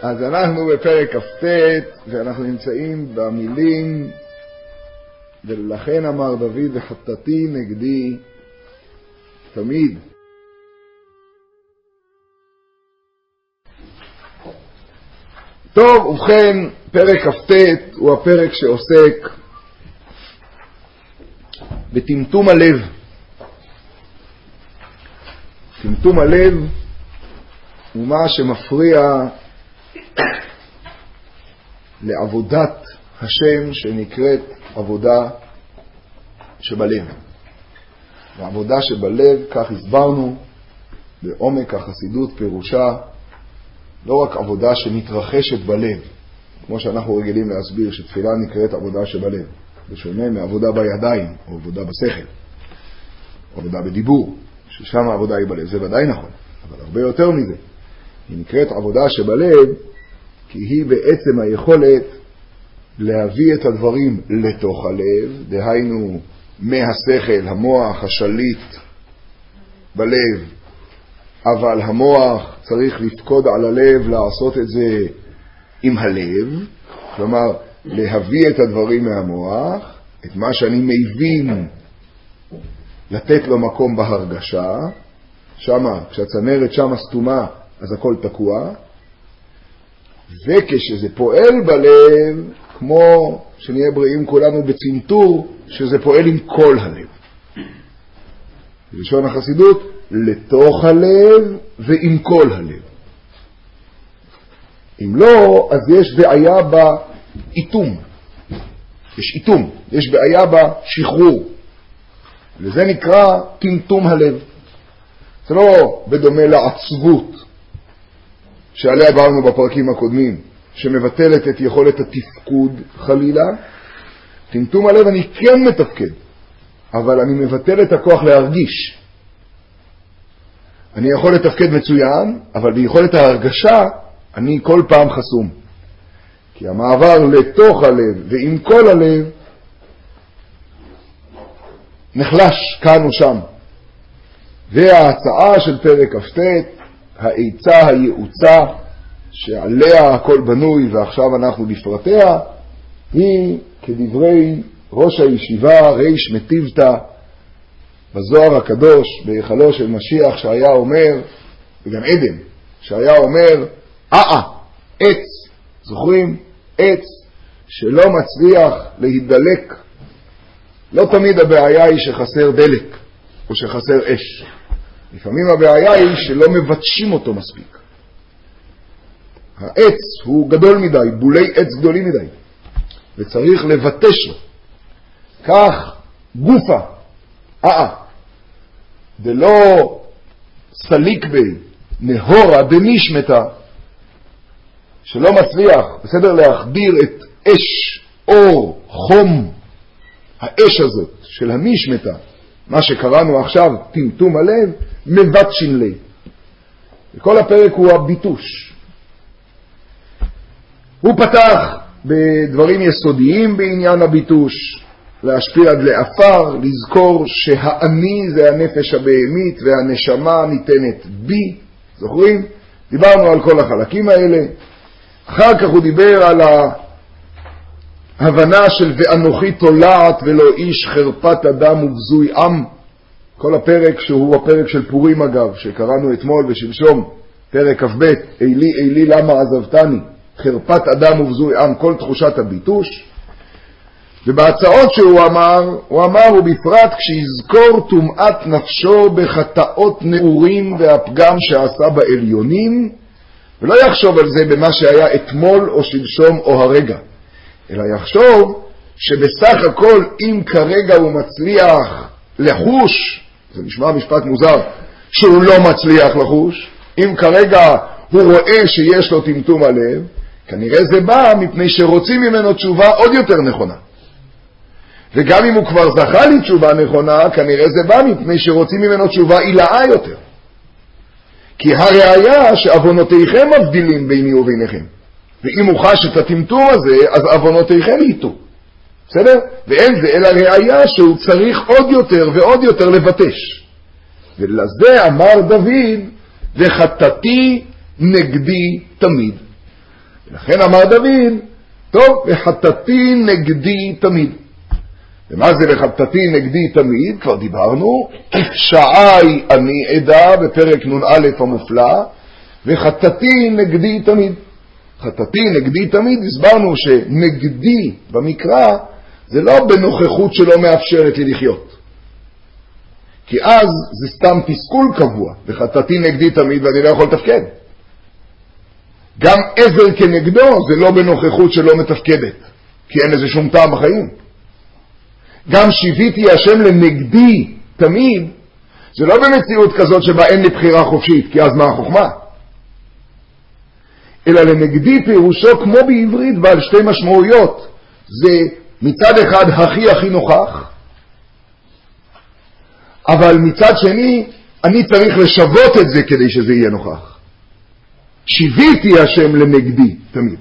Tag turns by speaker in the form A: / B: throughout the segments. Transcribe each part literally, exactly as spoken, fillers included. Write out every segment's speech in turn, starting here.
A: אז אנחנו בפרק כ"ט, ואנחנו נמצאים במילים ולכן אמר דוד וחטאתי נגדי תמיד. טוב, ובכן, פרק כ"ט הוא הפרק שעוסק בטמטום הלב. טמטום הלב הוא מה שמפריע לעבודת השם שנקראת עבודה שבלב. העבודה שבלב, כך הסברנו בעומק החסידות, פירושה לא רק עבודה שמתרחשת בלב, כמו שאנחנו רגילים להסביר שתפילה נקראת עבודה שבלב, בשונה מעבודה בידיים או עבודה בשכל, עבודה בדיבור, ששם העבודה היא בלב. זה ודאי נכון, אבל הרבה יותר מזה. היא נקראת עבודה שבלב כי היא בעצם היכולת להביא את הדברים לתוך הלב, דהיינו מהשכל, המוח, השליט בלב, אבל המוח צריך לפקוד על הלב לעשות את זה עם הלב, כלומר להביא את הדברים מהמוח, את מה שאני מבין, לתת לו מקום בהרגשה, שמה, כשהצנרת שמה סתומה, אז הכל תקוע, וכשזה פועל בלב, כמו שנהיה בריאים כולנו בצנתור, שזה פועל עם כל הלב. בלשון החסידות, לתוך הלב ועם כל הלב. אם לא, אז יש בעיה באיתום. יש איתום, יש בעיה בשחרור. וזה נקרא טמטום הלב. זה לא בדומה לעצבות שעליה עברנו בפרקים הקודמים, שמבטלת את יכולת התפקוד חלילה. טמטום הלב אני כן מתפקד, אבל אני מבטל את הכוח להרגיש. אני יכול לתפקד מצוין, אבל ביכולת ההרגשה אני כל פעם חסום. כי המעבר לתוך הלב ועם כל הלב נחלש כאן ושם. וההצעה של פרק כ"ט, העצה הייעוצה שעליה הכל בנוי ועכשיו אנחנו בפרטיה, היא כדברי ראש הישיבה ריש מטיבתא בזוהר הקדוש בהיכלו של משיח, שהיה אומר בגן עדן, שהיה אומר אה עץ, זוכרים? עץ שלא מצליח להידלק, לא תמיד הבעיה היא שחסר דלק או שחסר אש, לפעמים הבעיה היא שלא מבטשים אותו מספיק. העץ הוא גדול מדי, בולי עץ גדולים מדי, וצריך לבטש לו. כך גופה, אה, דלא סליק בי, נהורה דנשמתה, שלא מצליח, בסדר, להחדיר את אש, אור, חום, האש הזאת של הנשמתה, מה שקראנו עכשיו, טמטום הלב, מבטשין לי. וכל הפרק הוא הביטוש. הוא פתח בדברים יסודיים בעניין הביטוש, להשפיע עד לאפר, לזכור שהאני זה הנפש הבהמית והנשמה ניתנת בי, זוכרים? דיברנו על כל החלקים האלה. אחר כך הוא דיבר על ההבנה של ואנוכי תולעת ולא איש חרפת אדם ובזוי עם, כל הפרק שהוא הפרק של פורים אגב, שקראנו אתמול ושלשום, פרק כ"ב, אילי אילי למה עזבתני, חרפת אדם ובזוי עם, כל תחושת הביטוש. ובהצעות שהוא אמר, הוא אמר ובפרט כשיזכור טומאת נפשו בחטאות נעורים והפגם שעשה בעליונים, ולא יחשוב על זה במה שהיה אתמול או שלשום או הרגע, אלא יחשוב שבסך הכל אם כרגע הוא מצליח לחוש, זה נשמע משפט מוזר, שהוא לא מצליח לחוש, אם כרגע הוא רואה שיש לו טמטום הלב, כנראה זה בא מפני שרוצים ממנו תשובה עוד יותר נכונה. וגם אם הוא כבר זכה לי תשובה נכונה, כנראה זה בא מפני שרוצים ממנו תשובה עילאה יותר. כי הראיה שאבונותיכם מבדילים ביני וביניכם. ואם הוא חש את הטמטום הזה, אז אבונותיכם ייתו. בסדר? ואין זה אלא ראיה שהוא צריך עוד יותר ועוד יותר לבטש. ולזה אמר דוד, וחטאתי נגדי תמיד. ולכן אמר דוד, טוב, וחטאתי נגדי תמיד. ומה זה וחטאתי נגדי תמיד? כבר דיברנו, כפשעי אני עדה בפרק נ"א המופלא, וחטאתי נגדי תמיד. חטאתי נגדי תמיד, הסברנו שנגדי במקרא זה לא בנוכחות שלא מאפשרת לי לחיות. כי אז זה סתם תסכול קבוע, וחטאתי נגדי תמיד ואני לא יכול לתפקד. גם עזר כנגדו זה לא בנוכחות שלא מתפקדת, כי אין לזה שום טעם בחיים. גם שיביתי השם לנגדי תמיד, זה לא במציאות כזאת שבה אין לי בחירה חופשית, כי אז מה החוכמה? אלא לנגדי פירושו כמו בעברית בעל שתי משמעויות. זה מצד אחד הכי הכי נוכח, אבל מצד שני אני צריך לשוות את זה כדי שזה יהיה נוכח. שיביתי השם לנגדי תמיד.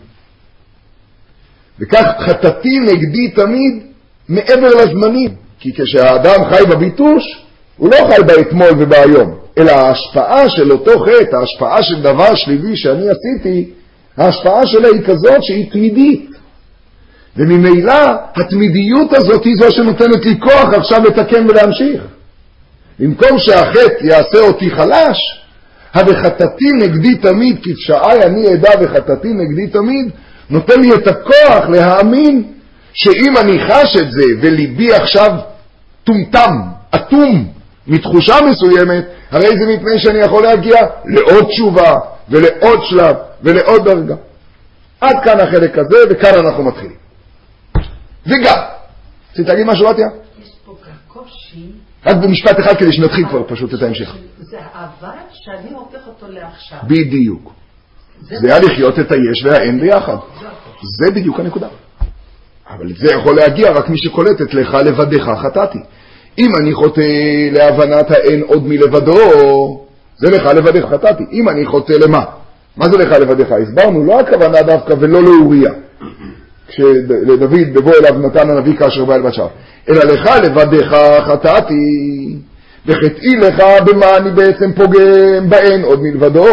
A: וכך חטאתי נגדי תמיד מעבר לזמנים. כי כשהאדם חי בביטוש, הוא לא חי באתמול ובהיום, אלא ההשפעה של אותו חטא, ההשפעה של דבר שלילי שאני עשיתי, ההשפעה שלה היא כזאת שהיא תמידית. וממילא התמידיות הזאת היא זו שנותנת לי כוח עכשיו לתקן ולהמשיך. במקום שהחטא יעשה אותי חלש, הבחטאתי נגדי תמיד, כפשעי אני עדה וחטאתי נגדי תמיד, נותן לי את הכוח להאמין שאם אני חש את זה וליבי עכשיו טומטם, אטום, מתחושה מסוימת, הרי זה מפני שאני יכול להגיע לעוד תשובה ולעוד שלב ולעוד דרגה. עד כאן החלק הזה, וכאן אנחנו מתחילים. וגם, צריך להגיד משהו בתיה?
B: יש פה גם קושי.
A: רק במשפט אחד כדי שנתחיל כבר פשוט את ההמשך.
B: זה העבר שאני הופך אותו לעכשיו.
A: בדיוק. זה היה לחיות את היש והאין ביחד. זה בדיוק הנקודה. אבל זה יכול להגיע רק מי שקולטת לך לבדך חטאתי. אם אני חוטא להבנת האין עוד מלבדו, זה לך לבדך חטאתי. אם אני חוטא למה? מה זה לך לבדך? הסברנו, לא הכוונה דווקא ולא לאוריה. כשלדוד בבוא אליו נתן הנביא כאשר בא אל בת שבע. אלא לך לבדך חטאתי, וחטאי לך במה אני בעצם פוגם באין עוד מלבדו.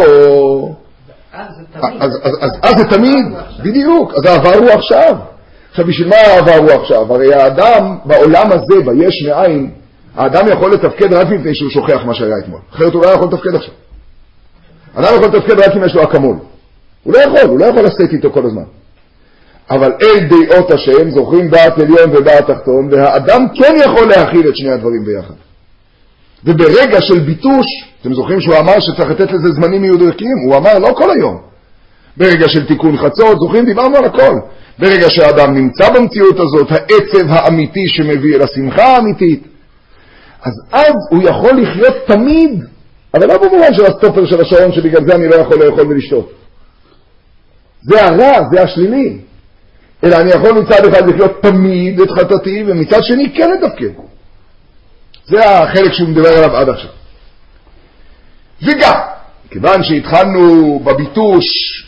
A: אז זה תמיד, בדיוק, אז העבר הוא עכשיו. עכשיו בשביל מה העבר הוא עכשיו? הרי האדם בעולם הזה, ביש מאין, האדם יכול לתפקד רק מפני שהוא שוכח מה שהיה אתמול. אחרת הוא לא יכול לתפקד עכשיו. האדם יכול לתפקד רק אם יש לו אקמול. הוא לא יכול, הוא לא יכול לשאת איתו כל הזמן. אבל אל דעות השם זוכרים דעת עליון ודעת תחתון, והאדם כן יכול להכיל את שני הדברים ביחד. וברגע של ביטוש, אתם זוכרים שהוא אמר שצריך לתת לזה זמנים מיודרקים, הוא אמר לא כל היום. ברגע של תיקון חצות, זוכרים, דיברנו על הכל. ברגע שהאדם נמצא במציאות הזאת, העצב האמיתי שמביא אל השמחה האמיתית, אז אז הוא יכול לחיות תמיד, אבל לא במובן של הסטופר של השעון שבגלל זה אני לא יכול לאכול ולשתות. זה הרע, זה השלילי. אלא אני יכול מצד אחד לחיות תמיד את חטאתי, ומצד שני כן לתפקד. זה החלק שהוא מדבר עליו עד עכשיו. וגם, כיוון שהתחלנו בביטוש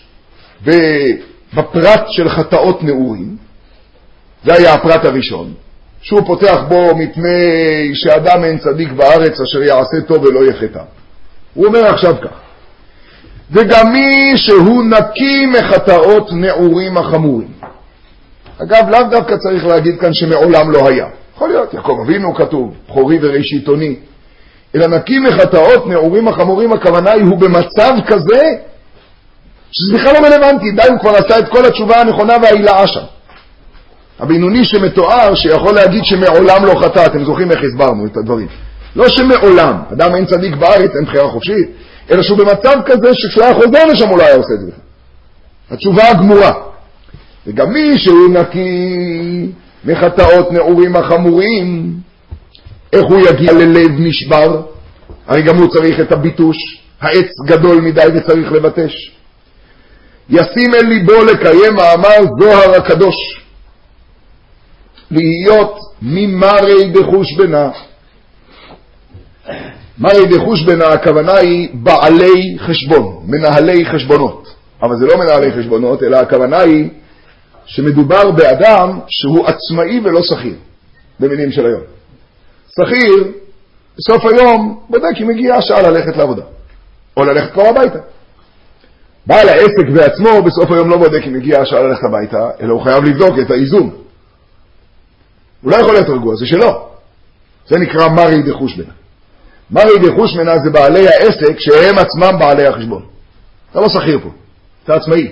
A: בפרט של חטאות נעורים, זה היה הפרט הראשון, שהוא פותח בו מפני שאדם אין צדיק בארץ אשר יעשה טוב ולא יחטא. הוא אומר עכשיו כך, וגם מי שהוא נקי מחטאות נעורים החמורים. אגב, לאו דווקא צריך להגיד כאן שמעולם לא היה. יכול להיות, יעקב אבינו כתוב, בכורי וראשיתוני. אלא נקי מחטאות נעורים החמורים, הכוונה היא הוא במצב כזה, שזה בכלל לא רלוונטי, די הוא כבר עשה את כל התשובה הנכונה וההילאה שם. הבינוני שמתואר שיכול להגיד שמעולם לא חטא, אתם זוכרים איך הסברנו את הדברים. לא שמעולם, אדם אין צדיק בארץ, אין בחירה חופשית, אלא שהוא במצב כזה שכשהוא היה חוזר לשם הוא לא היה עושה את זה. התשובה הגמורה. וגם מי שהוא נקי מחטאות נעורים החמורים, איך הוא יגיע ללב נשבר? הרי גם הוא צריך את הביטוש, העץ גדול מדי וצריך לבטש. ישים אל ליבו לקיים מאמר זוהר הקדוש, להיות ממרי דחוש בנה. מרי דחוש בנה, הכוונה היא בעלי חשבון, מנהלי חשבונות. אבל זה לא מנהלי חשבונות, אלא הכוונה היא שמדובר באדם שהוא עצמאי ולא שכיר, במילים של היום. שכיר, בסוף היום, בודק אם הגיעה השעה ללכת לעבודה, או ללכת כבר הביתה. בעל העסק בעצמו בסוף היום לא בודק אם הגיע השעה ללכת הביתה, אלא הוא חייב לבדוק את האיזון. הוא לא יכול להיות רגוע, זה שלו. זה נקרא מרי דחושבנה. מרי דחושבנה זה בעלי העסק שהם עצמם בעלי החשבון. אתה לא שכיר פה, אתה עצמאי.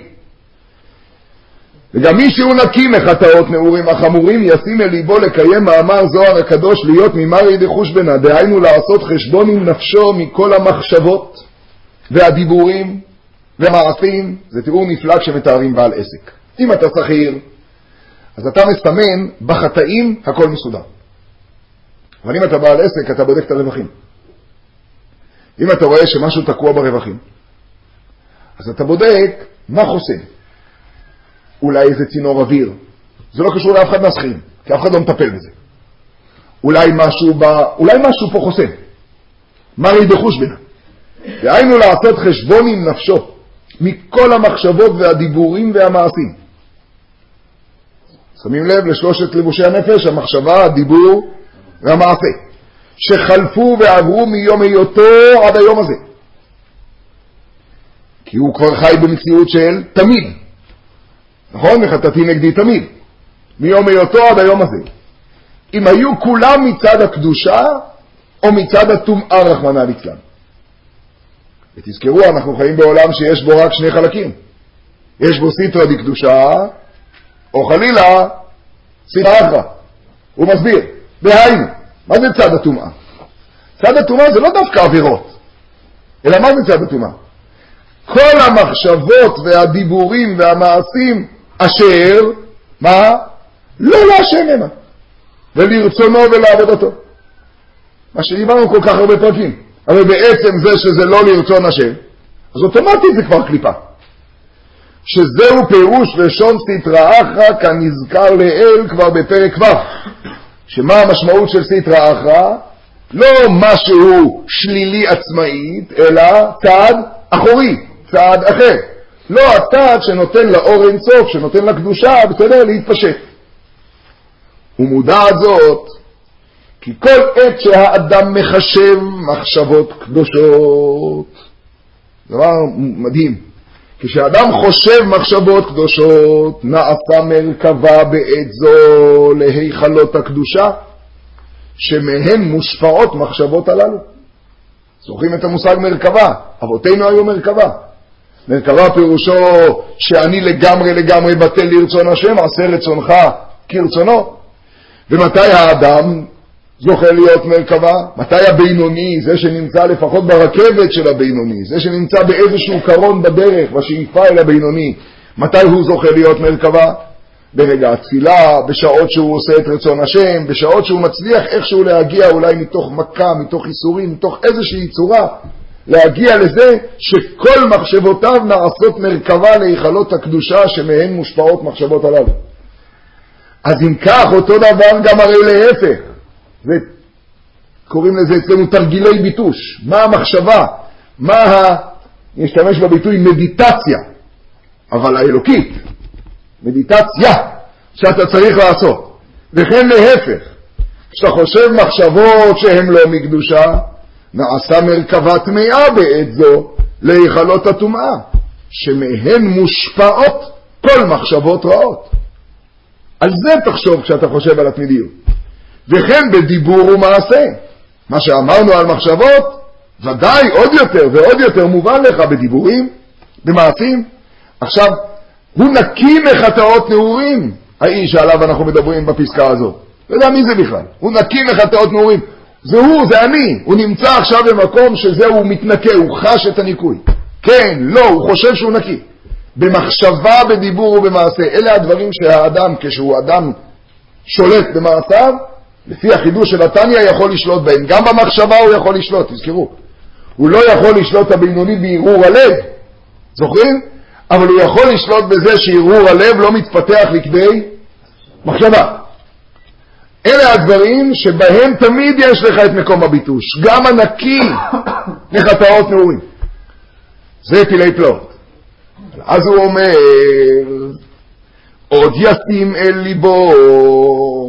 A: וגם מי שהוא נקי מחטאות נעורים החמורים ישים אל ליבו לקיים מאמר זוהר הקדוש להיות ממרי דחושבנה, דהיינו לעשות חשבון עם נפשו מכל המחשבות והדיבורים ומעשים. זה תיאור נפלא כשמתארים בעל עסק. אם אתה שכיר, אז אתה מסמן בחטאים הכל מסודר. אבל אם אתה בעל עסק, אתה בודק את הרווחים. אם אתה רואה שמשהו תקוע ברווחים, אז אתה בודק מה חוסם. אולי איזה צינור אוויר. זה לא קשור לאף אחד מהשכירים, כי אף אחד לא מטפל בזה. אולי משהו, ב... אולי משהו פה חוסם. מרי דחושבנה. דהיינו לעשות חשבון עם נפשו, מכל המחשבות והדיבורים והמעשים. שמים לב לשלושת לבושי הנפש, המחשבה, הדיבור והמעשה, שחלפו ועברו מיום היותו עד היום הזה. כי הוא כבר חי במציאות של תמיד. נכון? מחטאתי נגדי תמיד. מיום היותו עד היום הזה. אם היו כולם מצד הקדושה, או מצד הטומאה רחמנא ליצלן. ותזכרו, אנחנו חיים בעולם שיש בו רק שני חלקים. יש בו סיטרא דקדושה, או חלילה, סיטרא אחרא. הוא מסביר. בהיינו, מה זה צד הטומאה? צד הטומאה זה לא דווקא עבירות, אלא מה זה צד הטומאה? כל המחשבות והדיבורים והמעשים אשר, מה? לא להשם המה, ולרצונו ולעבודתו. מה שדיברנו כל כך הרבה פרקים. אבל בעצם זה שזה לא לרצון השם, אז אוטומטית זה כבר קליפה. שזהו פירוש לשון סיטרא אחרא כנזכר לאל כבר בפרק ו'. שמה המשמעות של סיטרא אחרא? לא משהו שלילי עצמאית, אלא צעד אחורי, צעד אחר. לא הצעד שנותן לאור אין סוף, שנותן לקדושה, בסדר, להתפשט. ומודע זאת, כי כל עת שהאדם מחשב מחשבות קדושות, דבר מדהים, כשאדם חושב מחשבות קדושות, נעשה מרכבה בעת זו להיכלות הקדושה, שמהן מושפעות מחשבות הללו. זוכרים את המושג מרכבה? אבותינו היו מרכבה. מרכבה פירושו שאני לגמרי לגמרי בטל לרצון השם, עשה רצונך כרצונו. ומתי האדם זוכה להיות מרכבה? מתי הבינוני, זה שנמצא לפחות ברכבת של הבינוני, זה שנמצא באיזשהו קרון בדרך, בשאיפה אל הבינוני, מתי הוא זוכה להיות מרכבה? ברגע התפילה, בשעות שהוא עושה את רצון השם, בשעות שהוא מצליח איכשהו להגיע אולי מתוך מכה, מתוך איסורים, מתוך איזושהי צורה, להגיע לזה שכל מחשבותיו נעשות מרכבה להיכלות הקדושה שמהן מושפעות מחשבות הללו. אז אם כך, אותו דבר גם הרי להפך. וקוראים לזה אצלנו תרגילי ביטוש. מה המחשבה? מה ה... נשתמש בביטוי מדיטציה, אבל האלוקית. מדיטציה שאתה צריך לעשות. וכן להפך. כשאתה חושב מחשבות שהן לא מקדושה, נעשה מרכבה טמאה בעת זו להיכלות הטומאה, שמהן מושפעות כל מחשבות רעות. על זה תחשוב כשאתה חושב על התמידיות. וכן בדיבור ומעשה. מה שאמרנו על מחשבות, ודאי עוד יותר ועוד יותר מובן לך בדיבורים, במעשים. עכשיו, הוא נקי מחטאות נעורים, האיש שעליו אנחנו מדברים בפסקה הזאת. לא יודע מי זה בכלל. הוא נקי מחטאות נעורים. זה הוא, זה אני. הוא נמצא עכשיו במקום שזהו, הוא מתנקה, הוא חש את הניקוי. כן, לא, הוא חושב שהוא נקי. במחשבה, בדיבור ובמעשה. אלה הדברים שהאדם, כשהוא אדם שולט במעשיו, לפי החידוש של התניא יכול לשלוט בהם. גם במחשבה הוא יכול לשלוט, תזכרו. הוא לא יכול לשלוט הבינוני בערעור הלב, זוכרים? אבל הוא יכול לשלוט בזה שערעור הלב לא מתפתח לכדי מחשבה. אלה הדברים שבהם תמיד יש לך את מקום הביטוש. גם הנקי מחטאות נעורים. זה פילי פלאות. אז הוא אומר, עוד ישים אל ליבו,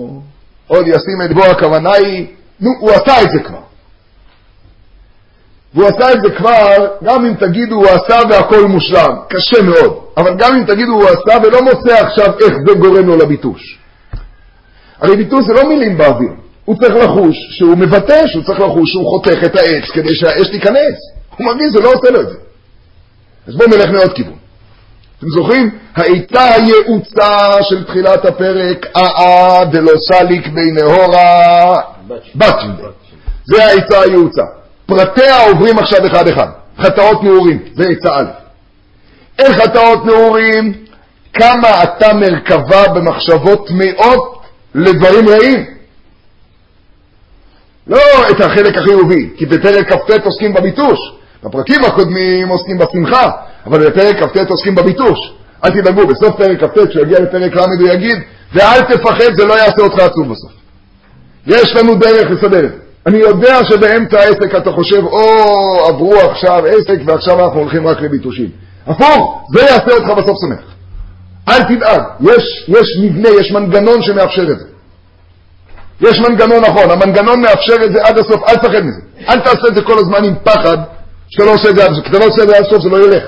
A: עוד ישים את בו, הכוונה היא, נו, הוא עשה את זה כבר. והוא עשה את זה כבר, גם אם תגידו הוא עשה והכל מושלם, קשה מאוד, אבל גם אם תגידו הוא עשה ולא מוצא עכשיו איך זה גורם לו לביטוש. הרי ביטוש זה לא מילים באוויר, הוא צריך לחוש שהוא מבטש, הוא צריך לחוש שהוא חותך את העץ כדי שהאש תיכנס, הוא מבין, זה לא עושה לו את זה. אז בואו נלך מעוד כיוון. אתם זוכרים? העצה הייעוצה של תחילת הפרק, אה דלא סליק בי נהורה בצ'ין. זה העצה הייעוצה. פרטיה עוברים עכשיו אחד אחד. חטאות נעורים, זה עצה א'. אין חטאות נעורים, כמה אתה מרכבה במחשבות טמאות לדברים רעים. לא את החלק החיובי, כי בפרק כ"ט עוסקים בביטוש. בפרקים הקודמים עוסקים בשמחה, אבל בפרק כ"ט עוסקים בביטוש. אל תדאגו, בסוף פרק כ"ט, כשיגיע לפרק למד הוא יגיד, ואל תפחד, זה לא יעשה אותך עצוב בסוף. יש לנו דרך לסדר. אני יודע שבאמצע העסק אתה חושב, או, עברו עכשיו עסק, ועכשיו אנחנו הולכים רק לביטושים. הפוך, זה יעשה אותך בסוף שמח. אל תדאג, יש, יש מבנה, יש מנגנון שמאפשר את זה. יש מנגנון נכון, המנגנון מאפשר את זה עד הסוף, אל תפחד מזה. אל תעשה את זה כל הזמן עם פחד, שאתה לא עושה את זה עד הסוף, כי אתה לא עושה את זה עד הסוף, זה לא ילך.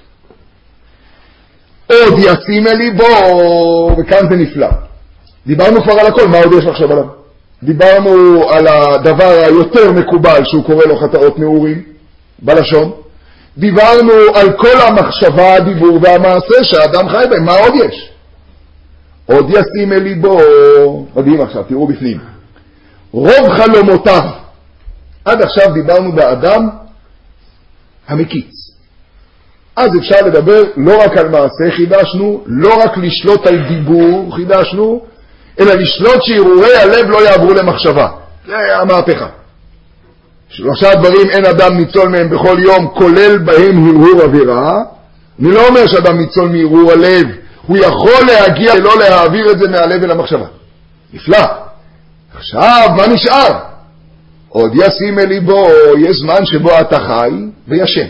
A: עוד ישים אלי בו, וכאן זה נפלא. דיברנו כבר על הכל, מה עוד יש לחשוב עליו? דיברנו על הדבר היותר מקובל שהוא קורא לו חטאות נעורים, בלשון. דיברנו על כל המחשבה, הדיבור והמעשה שהאדם חי בהם, מה עוד יש? עוד ישים אלי בו, מדהים עכשיו, תראו בפנים. רוב חלומותיו, עד עכשיו דיברנו באדם המקיץ. אז אפשר לדבר לא רק על מעשה חידשנו, לא רק לשלוט על דיבור חידשנו, אלא לשלוט שהרהורי הלב לא יעברו למחשבה. זה המהפכה. שלושה דברים אין אדם ניצול מהם בכל יום, כולל בהם הרהור אווירה. אני לא אומר שאדם ניצול מהרהור הלב, הוא יכול להגיע לא להעביר את זה מהלב אל המחשבה. נפלא. עכשיו, מה נשאר? עוד ישים אל ליבו, יש זמן שבו אתה חי וישן.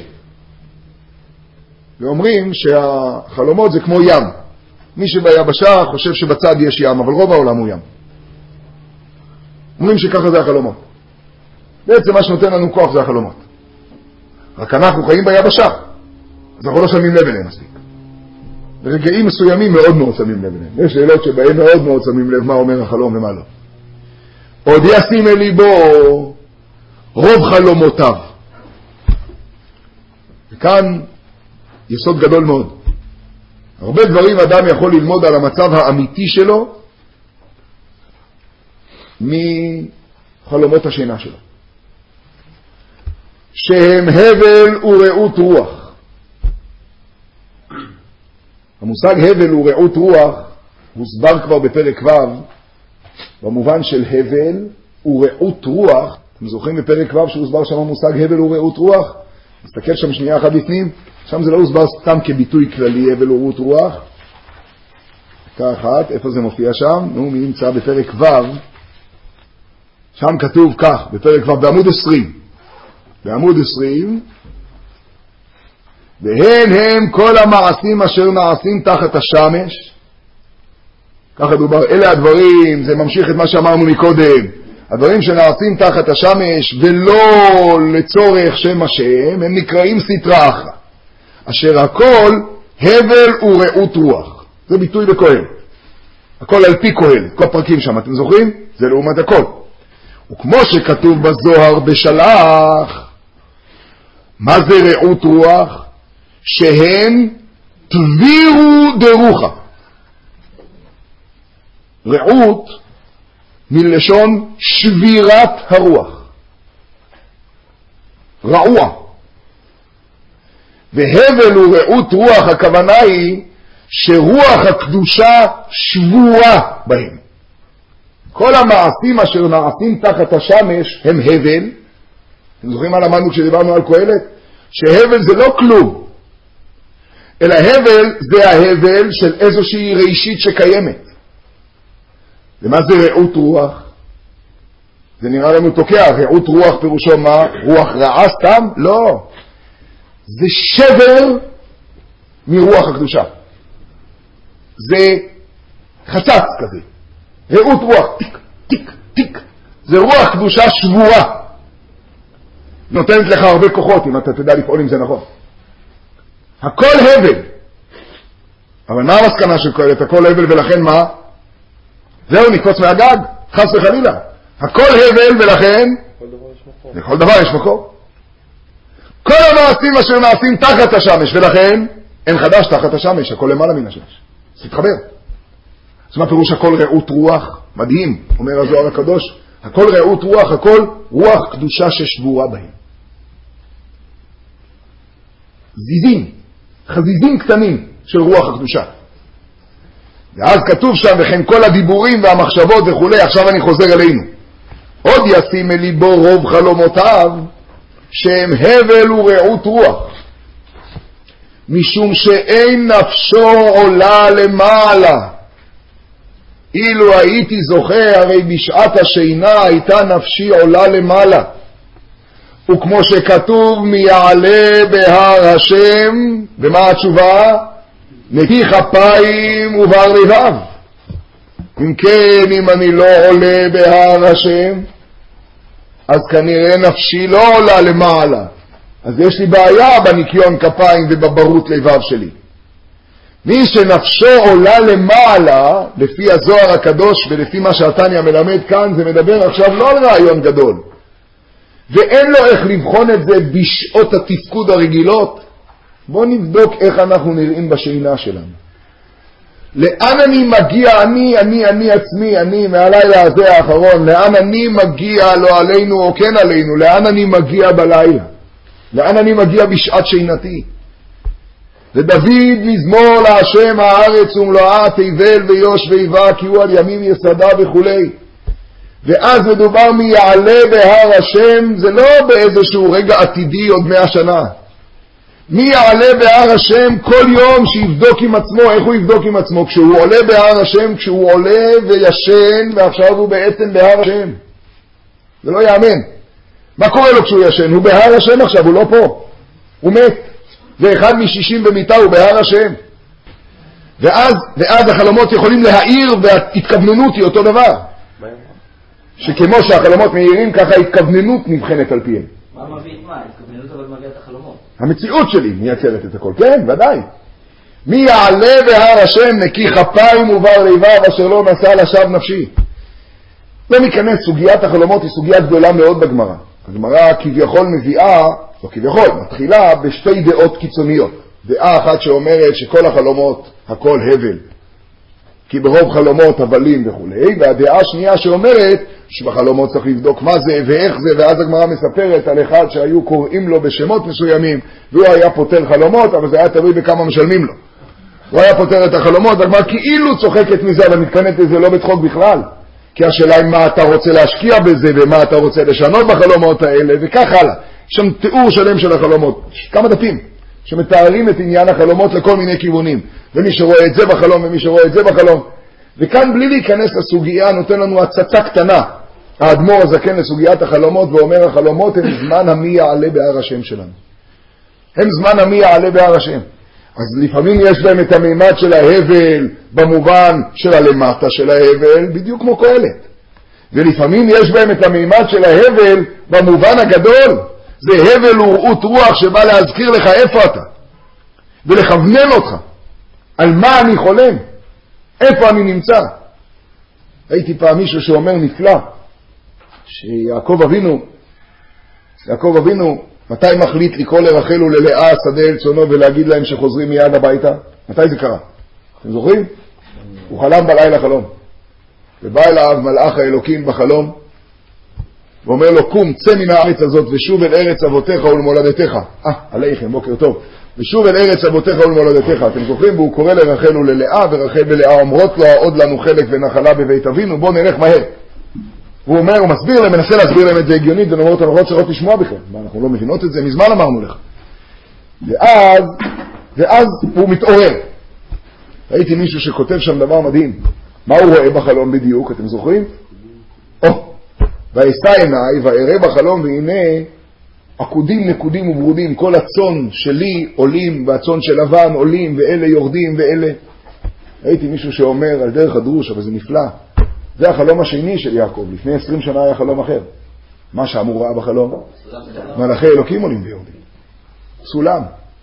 A: ואומרים שהחלומות זה כמו ים. מי שביבשה חושב שבצד יש ים, אבל רוב העולם הוא ים. אומרים שככה זה החלומות. בעצם מה שנותן לנו כוח זה החלומות. רק אנחנו חיים ביבשה, אז אנחנו לא שמים לב אליהם מספיק. ברגעים מסוימים מאוד מאוד שמים לב אליהם. יש שאלות שבהם מאוד מאוד שמים לב מה אומר החלום ומה לא. עוד ישים אל ליבו רוב חלומותיו. וכאן יסוד גדול מאוד. הרבה דברים אדם יכול ללמוד על המצב האמיתי שלו מחלומות השינה שלו. שהם הבל ורעות רוח. המושג הבל ורעות רוח הוסבר כבר בפרק ו' במובן של הבל ורעות רוח. אתם זוכרים בפרק ו' שהוסבר שם המושג הבל ורעות רוח? נסתכל שם שנייה אחת בפנים. שם זה לא הוסבר סתם כביטוי כללי, הבל ורעות רוח. אחת, איפה זה מופיע שם? נו, מי נמצא בפרק ו', שם כתוב כך, בפרק ו', בעמוד עשרים. בעמוד עשרים, והן הם כל המעשים אשר נעשים תחת השמש. ככה דובר, אלה הדברים, זה ממשיך את מה שאמרנו מקודם. הדברים שנעשים תחת השמש ולא לצורך שם השם, הם נקראים סטרה אחרא. אשר הכל הבל ורעות רוח. זה ביטוי בכהן. הכל על פי כהן. כל פרקים שם, אתם זוכרים? זה לעומת הכל. וכמו שכתוב בזוהר בשלח, מה זה רעות רוח? שהם תבירו דרוחה. רעות מלשון שבירת הרוח. רעוע. והבל ורעות רוח, הכוונה היא שרוח הקדושה שבורה בהם. כל המעשים אשר נעשים תחת השמש הם הבל. אתם זוכרים מה למדנו כשדיברנו על קהלת? שהבל זה לא כלום, אלא הבל זה ההבל של איזושהי ראשית שקיימת. ומה זה רעות רוח? זה נראה לנו תוקע. רעות רוח פירושו מה? רוח רעה סתם? לא. זה שבר מרוח הקדושה. זה חצץ כזה. רעות רוח, טיק, טיק, טיק. זה רוח קדושה שבורה. נותנת לך הרבה כוחות, אם אתה תדע לפעול אם זה נכון. הכל הבל. אבל מה המסקנה של קהלת? הכל הבל ולכן מה? זהו, נקפוץ מהגג, חס וחלילה. הכל הבל ולכן לכל דבר יש מקור. כל המעשים אשר נעשים תחת השמש, ולכן אין חדש תחת השמש, הכל למעלה מן השמש. אז תתחבר. אז מה פירוש הכל רעות רוח? מדהים, אומר הזוהר הקדוש. הכל רעות רוח, הכל רוח קדושה ששבורה בהם. זיזים, חזיזים קטנים של רוח הקדושה. ואז כתוב שם, וכן כל הדיבורים והמחשבות וכו', עכשיו אני חוזר אלינו. עוד ישים אל ליבו רוב חלומותיו, שהם הבל ורעות רוח. משום שאין נפשו עולה למעלה. אילו הייתי זוכה, הרי בשעת השינה הייתה נפשי עולה למעלה. וכמו שכתוב, מי יעלה בהר השם, ומה התשובה? נקי כפיים ובר לבב. אם כן, אם אני לא עולה בהר השם, אז כנראה נפשי לא עולה למעלה. אז יש לי בעיה בניקיון כפיים ובברות לבב שלי. מי שנפשו עולה למעלה, לפי הזוהר הקדוש ולפי מה שהתניא מלמד כאן, זה מדבר עכשיו לא על רעיון גדול. ואין לו איך לבחון את זה בשעות התפקוד הרגילות. בואו נבדוק איך אנחנו נראים בשינה שלנו. לאן אני מגיע, אני, אני, אני עצמי, אני, מהלילה הזה האחרון, לאן אני מגיע, לא עלינו או כן עלינו, לאן אני מגיע בלילה? לאן אני מגיע בשעת שינתי? ודוד מזמור להשם הארץ ומלואה תבל ויוש ויבה כי הוא על ימים יסדה וכו'. ואז מדובר מי יעלה בהר השם, זה לא באיזשהו רגע עתידי עוד מאה שנה. מי יעלה בהר השם כל יום שיבדוק עם עצמו. איך הוא יבדוק עם עצמו? כשהוא עולה בהר השם, כשהוא עולה וישן ועכשיו הוא בעצם בהר השם. זה לא יאמן. מה קורה לו כשהוא ישן? הוא בהר השם עכשיו, הוא לא פה. הוא מת. זה אחד משישים במיטה, הוא בהר השם. ואז, ואז החלומות יכולים להעיר וההתכווננות היא אותו דבר. שכמו שהחלומות מהירים, ככה ההתכווננות נבחנת על פיהם.
C: מה מביא את מה? ההתכווננות אבל מביא את החלומות.
A: המציאות שלי מייצרת את הכל. כן, ודאי. מי יעלה בהר השם נקי כפיים ובר לבב אשר לא נשא לשווא נפשי. לא ניכנס, סוגיית החלומות היא סוגיה גדולה מאוד בגמרא. הגמרא כביכול מביאה, לא כביכול, מתחילה בשתי דעות קיצוניות. דעה אחת שאומרת שכל החלומות, הכל הבל. כי ברוב חלומות הבלים וכו'. והדעה השנייה שאומרת שבחלומות צריך לבדוק מה זה ואיך זה, ואז הגמרא מספרת על אחד שהיו קוראים לו בשמות מסוימים, והוא היה פותר חלומות, אבל זה היה תלוי בכמה משלמים לו. הוא היה פותר את החלומות, הגמרא כאילו צוחקת מזה, אבל מתכוונת לזה לא בצחוק בכלל. כי השאלה היא מה אתה רוצה להשקיע בזה, ומה אתה רוצה לשנות בחלומות האלה, וכך הלאה. יש שם תיאור שלם של החלומות, כמה דפים, שמתארים את עניין החלומות לכל מיני כיוונים. ומי שרואה את זה בחלום, ומי שרואה את זה בחלום. וכאן בלי להיכנס לסוגיה, נותן לנו הצצה קטנה. האדמו"ר הזקן לסוגיית החלומות, ואומר החלומות הם זמן המי יעלה בהר השם שלנו. הם זמן המי יעלה בהר השם. אז לפעמים יש להם את המימד של ההבל, במובן של הלמטה של ההבל, בדיוק כמו קהלת. ולפעמים יש בהם את המימד של ההבל, במובן הגדול. זה הבל ורעות רוח שבא להזכיר לך איפה אתה. ולכוונן אותך. על מה אני חולם? איפה אני נמצא? הייתי פעם מישהו שאומר נפלא, שיעקב אבינו, יעקב אבינו, מתי מחליט לקרוא לרחל וללאה שדה אל צונו ולהגיד להם שחוזרים מיד הביתה? מתי זה קרה? אתם זוכרים? הוא חלם בלילה חלום. ובא אליו מלאך האלוקים בחלום, ואומר לו, קום, צא מן הארץ הזאת ושוב אל ארץ אבותיך ולמולדתך. אה, עליכם, בוקר טוב. ושוב אל ארץ אבותיך ולמולדתך. אתם זוכרים? והוא קורא לרחל וללאה, ורחל ולאה אומרות לו, עוד לנו חלק ונחלה בבית אבינו, בוא נלך מהר. והוא אומר, הוא מסביר להם, מנסה להסביר להם את זה הגיונית, ונאמרות, אנחנו לא צריכות לשמוע בכלל. אנחנו לא מבינות את זה, מזמן אמרנו לך. ואז, ואז הוא מתעורר. ראיתי מישהו שכותב שם דבר מדהים. מה הוא רואה בחלום בדיוק? אתם זוכרים? או, ואשא עיניי, ואראה בחלום, והנה, עקודים, נקודים וברודים, כל הצאן שלי עולים, והצאן של לבן עולים, ואלה יורדים, ואלה. ראיתי מישהו שאומר על דרך הדרוש, אבל זה נפלא. זה החלום השני של יעקב. לפני עשרים שנה היה חלום אחר. מה שאמור ראה בחלום? מלאכי אלוקים עולים ויורדים. סולם.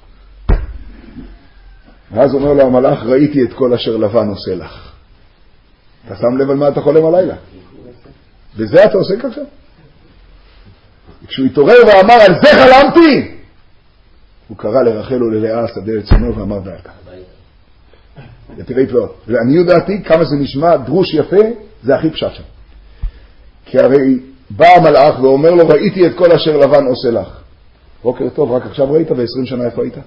A: ואז אומר לו המלאך, ראיתי את כל אשר לבן עושה לך. אתה שם לב על מה אתה חולם הלילה? וזה אתה עושה ככה? כשהוא התעורר ואמר, על זה חלמתי! הוא קרא לרחל וללאה שדה את צונו ואמר די על כך. ותראי פלאות. לעניות דעתי, כמה זה נשמע דרוש יפה, זה הכי פשט שם. כי הרי בא המלאך ואומר לו, ראיתי את כל אשר לבן עושה לך. בוקר טוב, רק עכשיו ראית, ועשרים שנה איפה היית?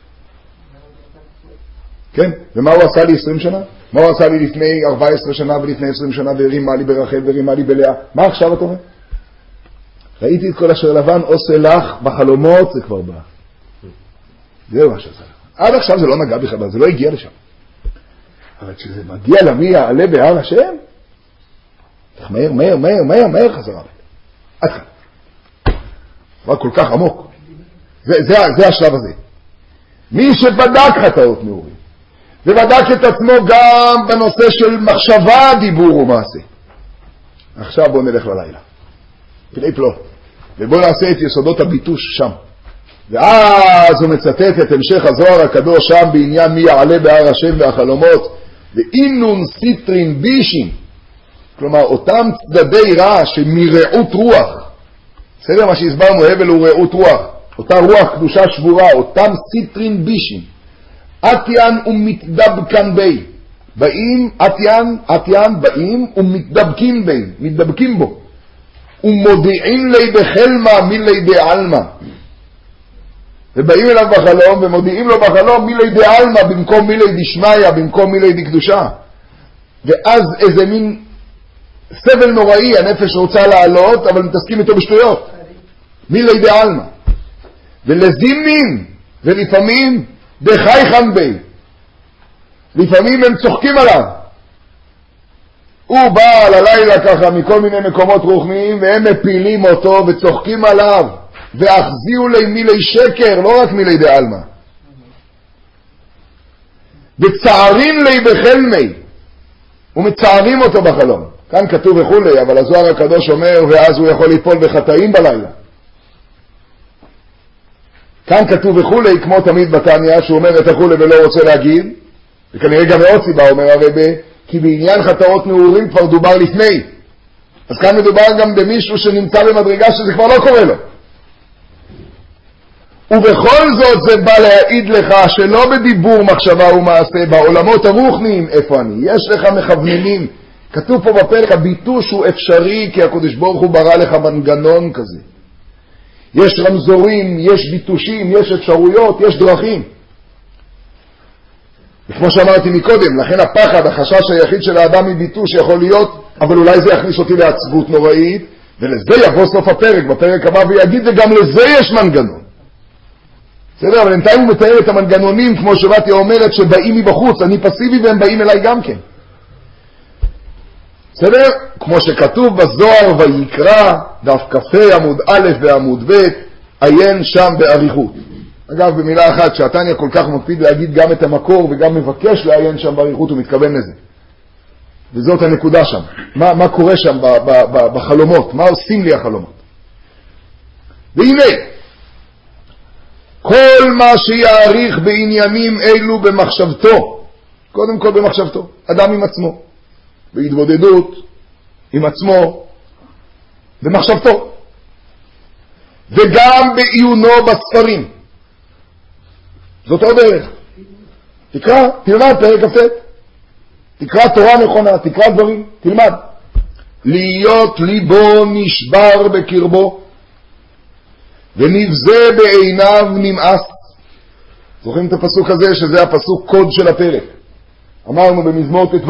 A: כן? ומה הוא עשה לי עשרים שנה? מה הוא עשה לי לפני ארבע עשרה שנה ולפני עשרים שנה, והרימה לי ברחל והרימה לי בלאה? מה עכשיו אתה אומר? ראיתי את כל אשר לבן עושה לך בחלומות, זה כבר בא. זהו מה שעשה לך. עד עכשיו זה לא נגע בכלל, זה לא הגיע לשם. אבל כשזה מגיע למי יעלה בהר השם, צריך מהר, מהר, מהר, מהר, מהר חזרה. עד כאן. כבר כל כך עמוק. זה, זה, זה השלב הזה. מי שבדק חטאות נעורים, ובדק את עצמו גם בנושא של מחשבה, דיבור ומעשה. עכשיו בוא נלך ללילה. פלאי פלאות. ובוא נעשה את יסודות הביטוש שם. ואז הוא מצטט את המשך הזוהר הקדוש שם בעניין מי יעלה בהר השם והחלומות, ואינון סיטרין בישים, כלומר אותם צדדי רע שמרעות רוח, בסדר מה שהסברנו, הבל הוא רעות רוח, אותה רוח קדושה שבורה, אותם סיטרין בישים, אתיין ומתדבקן בי, באים אתיין, אתיין באים ומתדבקים בי, מתדבקים בו, ומודיעים לי בחלמה מילי דעלמה, ובאים אליו בחלום ומודיעים לו בחלום מילי דעלמה במקום מילי דשמיה, במקום מילי דקדושה. ואז איזה מין סבל נוראי, הנפש רוצה לעלות אבל מתעסקים איתו בשטויות. מילי דעלמה. ולזימנים, ולפעמים בחייכן בי, לפעמים הם צוחקים עליו. הוא בא על הלילה ככה מכל מיני מקומות רוחניים והם מפילים אותו וצוחקים עליו. ואחזיהו לי מילי שקר, לא רק מילי דעלמה. וצערים לי בחלמי, ומצערים אותו בחלום. כאן כתוב וכולי, אבל הזוהר הקדוש אומר, ואז הוא יכול ליפול בחטאים בלילה. כאן כתוב וכולי, כמו תמיד בתניא, שהוא אומר את הכולי ולא רוצה להגיד, וכנראה גם מאוד סיבה, אומר הרבה, כי בעניין חטאות נעורים כבר דובר לפני. אז כאן מדובר גם במישהו שנמצא במדרגה שזה כבר לא קורה לו. ובכל זאת זה בא להעיד לך שלא בדיבור מחשבה ומעשה בעולמות הרוחניים, איפה אני? יש לך מכווננים. כתוב פה בפרק, הביטוש הוא אפשרי כי הקדוש ברוך הוא ברא לך מנגנון כזה. יש רמזורים, יש ביטושים, יש אפשרויות, יש דרכים. וכמו שאמרתי מקודם, לכן הפחד, החשש היחיד של האדם מביטוש יכול להיות, אבל אולי זה יכניס אותי לעצבות נוראית, ולזה יבוא סוף הפרק, בפרק הבא ויגיד, וגם לזה יש מנגנון. בסדר, אבל בינתיים הוא מתאר את המנגנונים, כמו שבאתי אומרת, שבאים מבחוץ, אני פסיבי והם באים אליי גם כן. בסדר? כמו שכתוב בזוהר ויקרא, דף כ"ה עמוד א' ועמוד ב', עיין שם באריכות. אגב, במילה אחת, שהתניא כל כך מקפיד להגיד גם את המקור וגם מבקש לעיין שם באריכות, הוא מתכוון לזה. וזאת הנקודה שם. מה, מה קורה שם ב, ב, ב, בחלומות? מה עושים לי החלומות? והנה, כל מה שיעריך בעניינים אלו במחשבתו, קודם כל במחשבתו, אדם עם עצמו, בהתבודדות עם עצמו, במחשבתו, וגם בעיונו בספרים. זאת עוד דרך. תקרא, תלמד פרק כ"ט, תקרא תורה נכונה, תקרא דברים, תלמד. להיות ליבו נשבר בקרבו, ונבזה בעיניו נמאס. זוכרים את הפסוק הזה, שזה הפסוק קוד של הפרק. אמרנו במזמור ט"ו,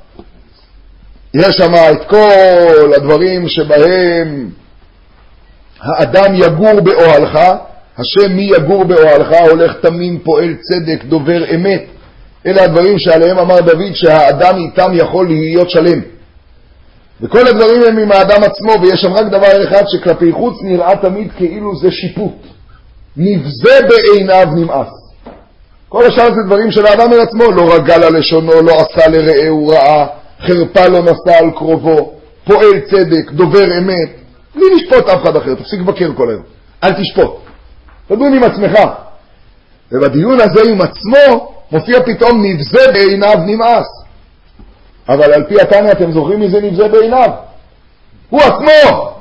A: יש שם את כל הדברים שבהם האדם יגור באוהלך, השם מי יגור באוהלך, הולך תמים, פועל צדק, דובר אמת. אלה הדברים שעליהם אמר דוד שהאדם איתם יכול להיות שלם. וכל הדברים הם עם האדם עצמו, ויש שם רק דבר אחד שכלפי חוץ נראה תמיד כאילו זה שיפוט. נבזה בעיניו נמאס. כל השאר זה דברים של האדם על עצמו, לא רגל על לשונו, לא עשה לרעהו רעה, חרפה לא נשא על קרובו, פועל צדק, דובר אמת. בלי לשפוט אף אחד אחר, תפסיק לבקר כל היום. אל תשפוט. תדון עם עצמך. ובדיון הזה עם עצמו מופיע פתאום נבזה בעיניו נמאס. אבל על פי התניא אתם זוכרים מזה נבזה בעיניו? הוא עצמו!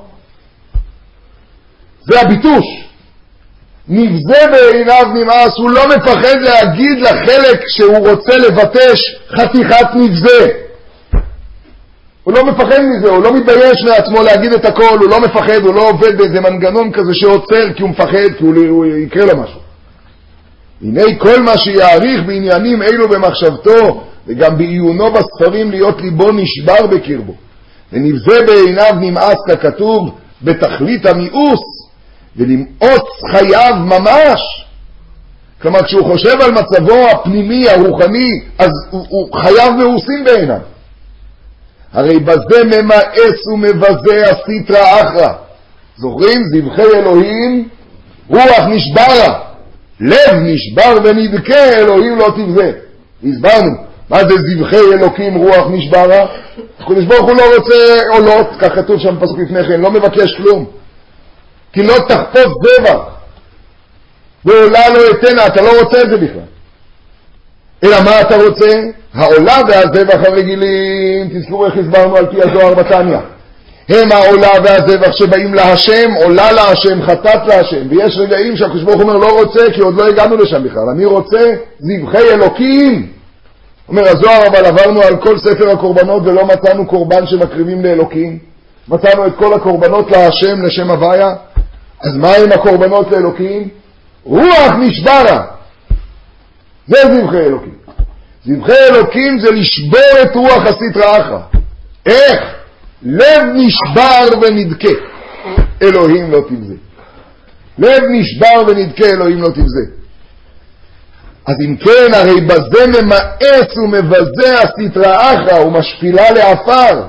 A: זה הביטוש. נבזה בעיניו נמאס, הוא לא מפחד להגיד לחלק שהוא רוצה לבטש חתיכת נבזה. הוא לא מפחד מזה, הוא לא מתבייש לעצמו להגיד את הכל, הוא לא מפחד, הוא לא עובד באיזה מנגנון כזה שעוצר כי הוא מפחד, כי הוא, הוא יקרה לו משהו. הנה כל מה שיעריך בעניינים אלו במחשבתו, וגם בעיונו בספרים להיות ליבו נשבר בקרבו. ונבזה בעיניו נמאס ככתוב בתכלית המיאוס, ולמאוס חייו ממש. כלומר, כשהוא חושב על מצבו הפנימי, הרוחני, אז הוא, הוא חייו מאוסים בעיניו. הרי בזה ממאס ומבזה הסטרא אחרא. זוכרים? זבחי אלוהים, רוח נשברה. לב נשבר ונדכה, אלוהים לא תבזה. הסברנו. מה זה זבחי אלוקים, רוח נשברה? הקדוש ברוך הוא לא רוצה עולות, כך כתוב שם פסוק לפני כן, לא מבקש כלום. כי לא תחפוץ זבח. ועולה לא אתנה, אתה לא רוצה את זה בכלל. אלא מה אתה רוצה? העולה והזבח הרגילים, תזכרו איך הסברנו על פי הזוהר בתניא. הם העולה והזבח שבאים להשם, עולה להשם, חטאת להשם. ויש רגעים שהקדוש ברוך הוא אומר לא רוצה, כי עוד לא הגענו לשם בכלל. אני רוצה זבחי אלוקים. אומר הזוהר, אבל עברנו על כל ספר הקורבנות ולא מצאנו קורבן שמקריבים לאלוקים. מצאנו את כל הקורבנות להשם, לשם הוויה. אז מה עם הקורבנות לאלוקים? רוח נשברה. זה זבחי אלוקים. זבחי אלוקים זה לשבור את רוח הסטרא אחרא. איך? לב נשבר ונדכה, אלוהים לא תבזה. לב נשבר ונדכה, אלוהים לא תבזה. אז אם כן, הרי בזה ממאס ומבזה הסטרא אחרא, ומשפילה לעפר,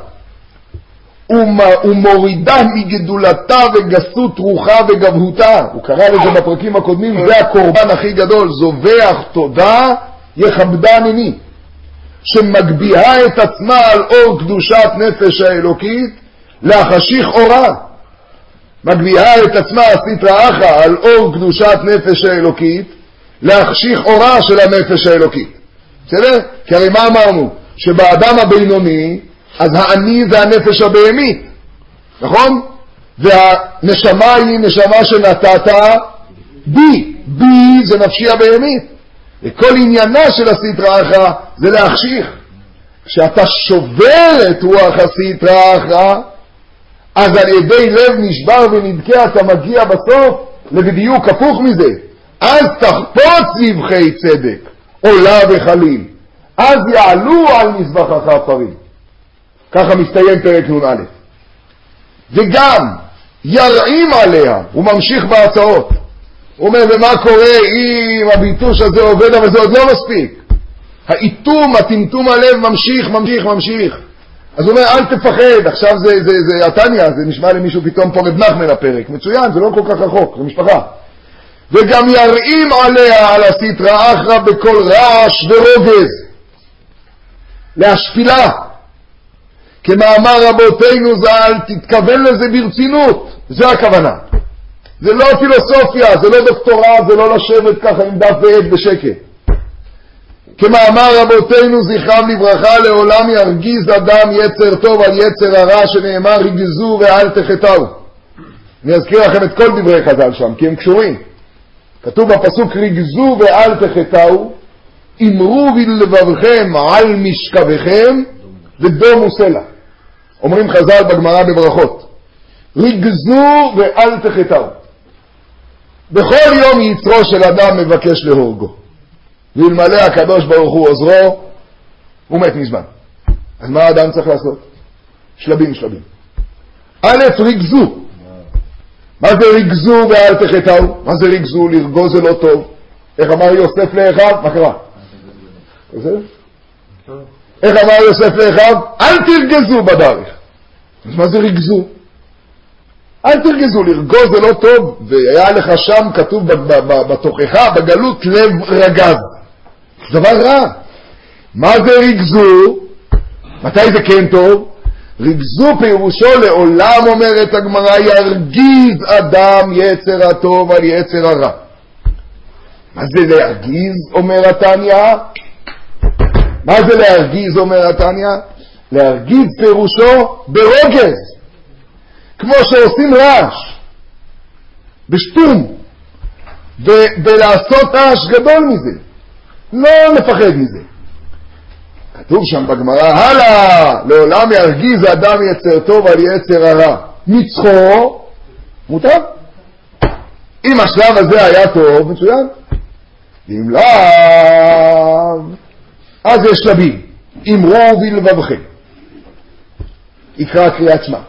A: ומורידה מגדולתה וגסות רוחה וגבהותה. הוא קרא לזה בפרקים הקודמים, זה הקורבן הכי גדול, זובח תודה יכבדה ניני, שמגביהה את עצמה על אור קדושת נפש האלוקית להחשיך אורה. מגביהה את עצמה הסטרא אחרא על אור קדושת נפש האלוקית להחשיך אורה של הנפש האלוקית. בסדר? כי הרי מה אמרנו? שבאדם הבינוני אז העני זה הנפש הבהמית, נכון? והנשמה היא נשמה שנתת בי, בי זה נפשי הבהמית. וכל עניינה של הסטרא אחרא זה להחשיך. כשאתה שובר את רוח הסטרא אחרא, אז על ידי לב נשבר ונדכה אתה מגיע בסוף לבדיוק הפוך מזה. אז תחפוץ זבחי צדק, עולה וחליל, אז יעלו על מזבחך פרים. ככה מסתיים פרק נ"א. וגם ירעים עליה, הוא ממשיך בהצעות. הוא אומר, ומה קורה אם הביטוש הזה עובד, אבל זה עוד לא מספיק. האיתום, הטמטום הלב ממשיך, ממשיך, ממשיך. אז הוא אומר, אל תפחד, עכשיו זה, זה, זה, התניא, זה נשמע למישהו פתאום פה רב נחמן הפרק. מצוין, זה לא כל כך רחוק, זה משפחה. וגם ירעים עליה על הסטרא אחרא בכל רעש ורוגז. להשפילה. כמאמר רבותינו ז"ל, תתכוון לזה ברצינות. זה הכוונה. זה לא פילוסופיה, זה לא דוקטורט, זה לא לשבת ככה עם דף ועט בשקט. כמאמר רבותינו זכרם לברכה, לעולם ירגיז אדם יצר טוב על יצר הרע, שנאמר רגזו ואל תחטאו. אני אזכיר לכם את כל דברי חז"ל שם, כי הם קשורים. כתוב בפסוק רגזו ואל תחטאו, אמרו בלבבכם על משכבכם ודומו סלע. אומרים חז"ל בגמרא בברכות, רגזו ואל תחטאו. בכל יום יצרו של אדם מבקש להורגו, ואלמלא הקדוש ברוך הוא עוזרו, הוא מת מזמן. אז מה האדם צריך לעשות? שלבים שלבים. א', רגזו. מה זה רגזו ואל תחטאו? מה זה רגזו? לרגוז זה לא טוב. איך אמר יוסף לאחיו? מה קרה? איך אמר יוסף לאחיו? אל תרגזו בדרך. אז מה זה רגזו? אל תרגזו, לרגוז זה לא טוב. והיה לך שם כתוב בתוכחה, בגלות, לב רגז. זה דבר רע. מה זה רגזו? מתי זה כן טוב? ריגזו פירושו לעולם, אומרת הגמרא, ירגיז אדם יצר הטוב על יצר הרע. מה זה להרגיז, אומר התניא? מה זה להרגיז, אומר התניא? להרגיז פירושו ברוגז, כמו שעושים רעש בשטום, ולעשות רעש גדול מזה, לא לפחד מזה. כתוב שם בגמרא, הלאה, לעולם ירגיז אדם יצר טוב על יצר הרע, מצחו מותר. אם השלב הזה היה טוב, מצוין. אם לא, אז יש שלבים. אמרו בלבבכם, יקרא קריאת שמע,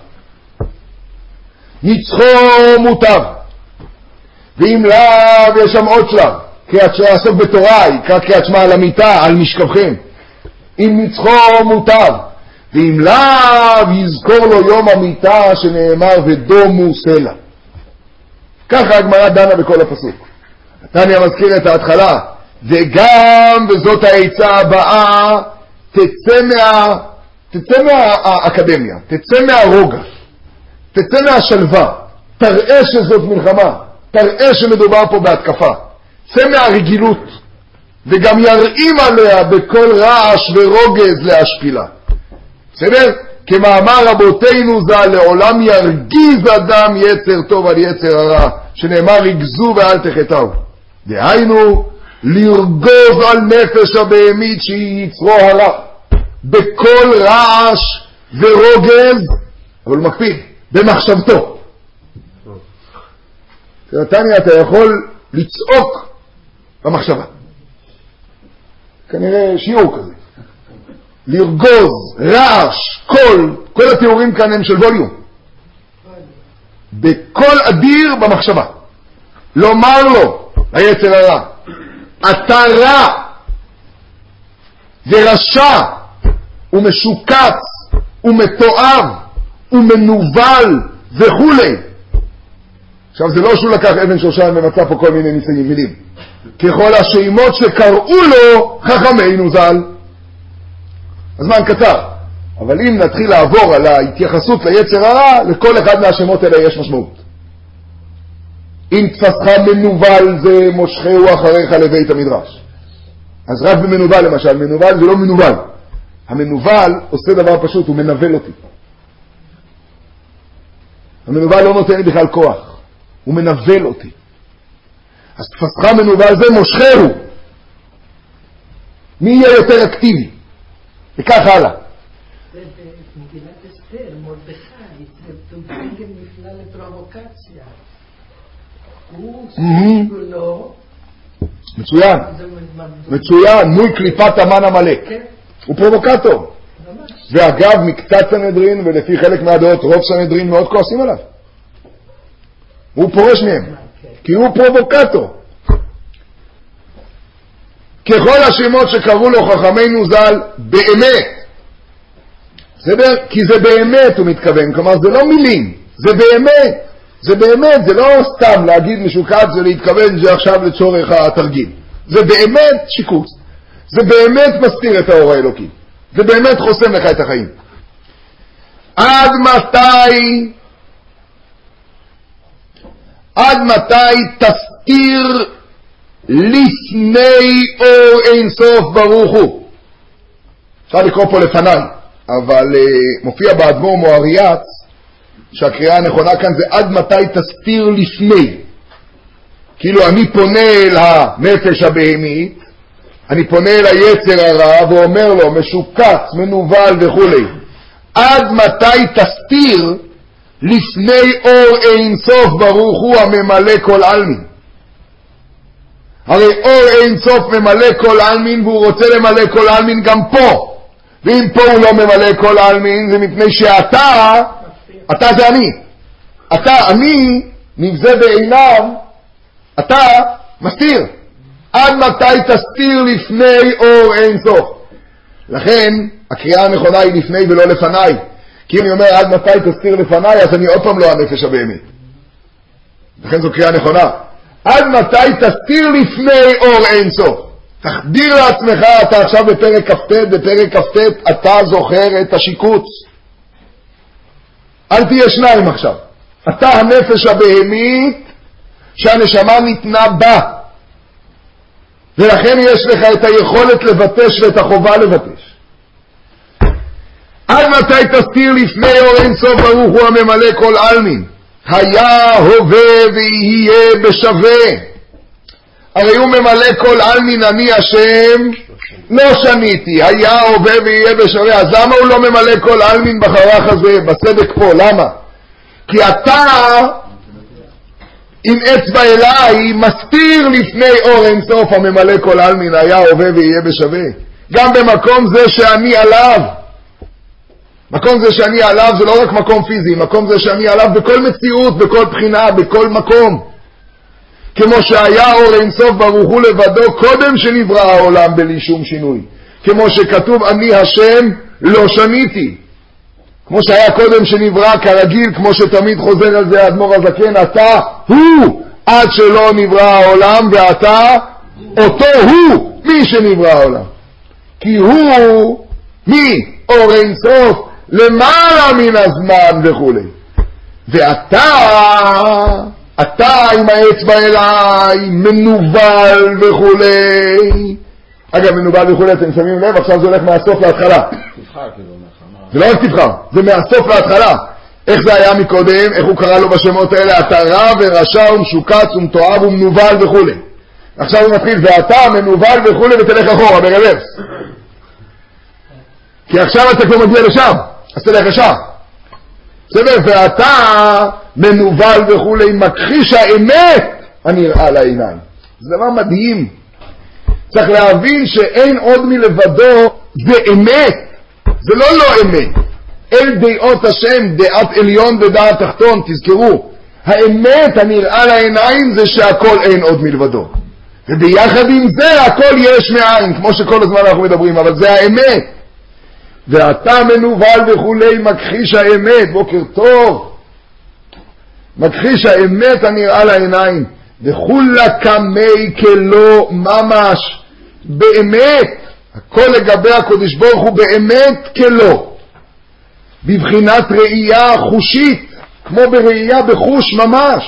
A: מצחו מותר. ואם לא, יש שם עוד שלב, קריאת שמע לעסוק בתורה, יקרא קריאת שמע על המיטה, על משכבכם. אם מצחו מותר, ואם לאו יזכור לו יום המיטה שנאמר ודומו סלע. ככה הגמרא דנה בכל הפסוק. תניא מזכיר את ההתחלה, וגם וזאת העצה הבאה, תצא מה תצא מהאקדמיה, תצא מהרוגע, תצא מהשלווה, תראה שזאת מלחמה, תראה שמדובר פה בהתקפה, צא מהרגילות, וגם יראים עליה בכל רעש ורוגז להשפילה. בסדר? כמאמר רבותינו ז"ל, לעולם ירגיז אדם יצר טוב על יצר הרע, שנאמר ריגזו ואל תחטאו. דהיינו, לרגוז על נפש הבהמית שהיא יצרו הרע, בכל רעש ורוגז, אבל הוא מקפיד, במחשבתו. תניא, אתה יכול לצעוק במחשבה. כנראה שיעור כזה. לרגוז, רעש, קול, כל התיאורים כאן הם של ווליום. בקול אדיר במחשבה. לומר לו, היצר הרע, אתה רע ורשע ומשוקץ ומתואב ומנובל וכו'. עכשיו זה לא שהוא לקח אבן שושן ומצא פה כל מיני ניסים מילים. ככל השמות שקראו לו חכמינו ז"ל. הזמן קצר, אבל אם נתחיל לעבור על ההתייחסות ליצר הרע, לכל אחד מהשמות האלה יש משמעות. אם תפסך מנובל זה מושכהו אחריך לבית המדרש. אז רק במנובל למשל, מנובל זה לא מנובל. המנובל עושה דבר פשוט, הוא מנבל אותי. המנובל לא נותן לי בכלל כוח, הוא מנבל אותי. אז תפסך מנובל זה מושכהו. מי יהיה יותר אקטיבי? וכך הלאה.
B: במגילת אסתר, מרדכי, זה דוגל נפלא לפרובוקציה. הוא סגולו.
A: מצוין. מצוין, מוי קליפת המן המלא. הוא פרובוקטור. ואגב, מקצת סנהדרין, ולפי חלק מהדעות, רוב סנהדרין מאוד כועסים עליו. הוא פורש מהם, כי הוא פרובוקטור. ככל השמות שקראו לו חכמינו ז"ל, באמת. בסדר? כי זה באמת, הוא מתכוון. כלומר, זה לא מילים, זה באמת. זה באמת, זה לא סתם להגיד משוקץ ולהתכוון זה עכשיו לצורך התרגיל. זה באמת שיקוץ. זה באמת מסתיר את האור האלוקי. זה באמת חוסם לך את החיים. עד מתי, עד מתי תסתיר לפני אור אין סוף ברוך הוא? אפשר לקרוא פה לפניי, אבל uh, מופיע באדמו"ר מוהרי"ץ שהקריאה הנכונה כאן זה עד מתי תסתיר לפני. כאילו אני פונה אל הנפש הבהמית, אני פונה אל היצר הרע ואומר לו משוקץ, מנובל וכו'. עד מתי תסתיר לפני אור אין סוף ברוך הוא הממלא כל עלמין? הרי אור אין סוף ממלא כל עלמין והוא רוצה למלא כל עלמין גם פה. ואם פה הוא לא ממלא כל עלמין זה מפני שאתה, אתה זה אני. אתה, אני, נבזה בעיניו, אתה מסתיר. עד מתי תסתיר לפני אור אין סוף? לכן הקריאה הנכונה היא לפני ולא לפניי. כי אם אני אומר עד מתי תסתיר לפניי, אז אני עוד פעם לא הנפש הבהמית. לכן זו קריאה נכונה. עד מתי תסתיר לפני אור אין סוף? תחדיר לעצמך, אתה עכשיו בפרק כ"ט, בפרק כ"ט אתה זוכר את השיקוץ. אל תהיה שניים עכשיו. אתה הנפש הבהמית שהנשמה ניתנה בה, ולכן יש לך את היכולת לבטש ואת החובה לבטש. עד מתי תסתיר לפני אור אין סוף ברוך הוא הממלא כל עלמין? היה, הווה ויהיה בשווה. הרי הוא ממלא כל עלמין, אני השם לא שניתי. היה, הווה ויהיה בשווה. אז למה הוא לא ממלא כל עלמין בחרך הזה, בסדק פה? למה? כי אתה עם אצבע אליי מסתיר לפני אור אין סוף הממלא כל עלמין, היה, הווה ויהיה בשווה. גם במקום זה שאני עליו. מקום זה שאני עליו זה לא רק מקום פיזי, מקום זה שאני עליו בכל מציאות, בכל בחינה, בכל מקום. כמו שהיה אור אין סוף ברוך הוא לבדו קודם שנברא העולם בלי שום שינוי. כמו שכתוב אני השם לא שניתי. כמו שהיה קודם שנברא כרגיל, כמו שתמיד חוזר על זה האדמו"ר הזקן, אתה הוא עד שלא נברא העולם, ואתה אותו הוא מי שנברא העולם. כי הוא מי אור אין סוף למעלה מן הזמן וכו'. ואתה, אתה עם האצבע אליי, מנובל וכו'. אגב, מנובל וכו', אתם שמים לב, עכשיו זה הולך מהסוף להתחלה.
D: תבחר כאילו מהחמה.
A: זה לא רק תבחר, זה מהסוף להתחלה. איך זה היה מקודם, איך הוא קרא לו בשמות האלה, אתה רע ורשע ומשוקץ ומתועב ומנובל וכו'. עכשיו הוא מתחיל, ואתה מנובל וכו' ותלך אחורה, ברוורס. כי עכשיו אתה כבר מגיע לשם, אז תלך לשם. בסדר, ואתה מנובל וכולי, מכחיש האמת הנראה לעיניים. זה דבר מדהים. צריך להבין שאין עוד מלבדו, זה אמת. זה לא לא אמת. אל דעות השם, דעת עליון ודעת תחתון, תזכרו. האמת הנראה לעיניים זה שהכל אין עוד מלבדו. וביחד עם זה הכל יש מאין, כמו שכל הזמן אנחנו מדברים, אבל זה האמת. ואתה מנובל וכולי, מכחיש האמת. בוקר טוב. מכחיש האמת הנראה לעיניים. וכולה כמי כלא ממש. באמת. הכל לגבי הקודש ברוך הוא באמת כלא. בבחינת ראייה חושית. כמו בראייה בחוש ממש.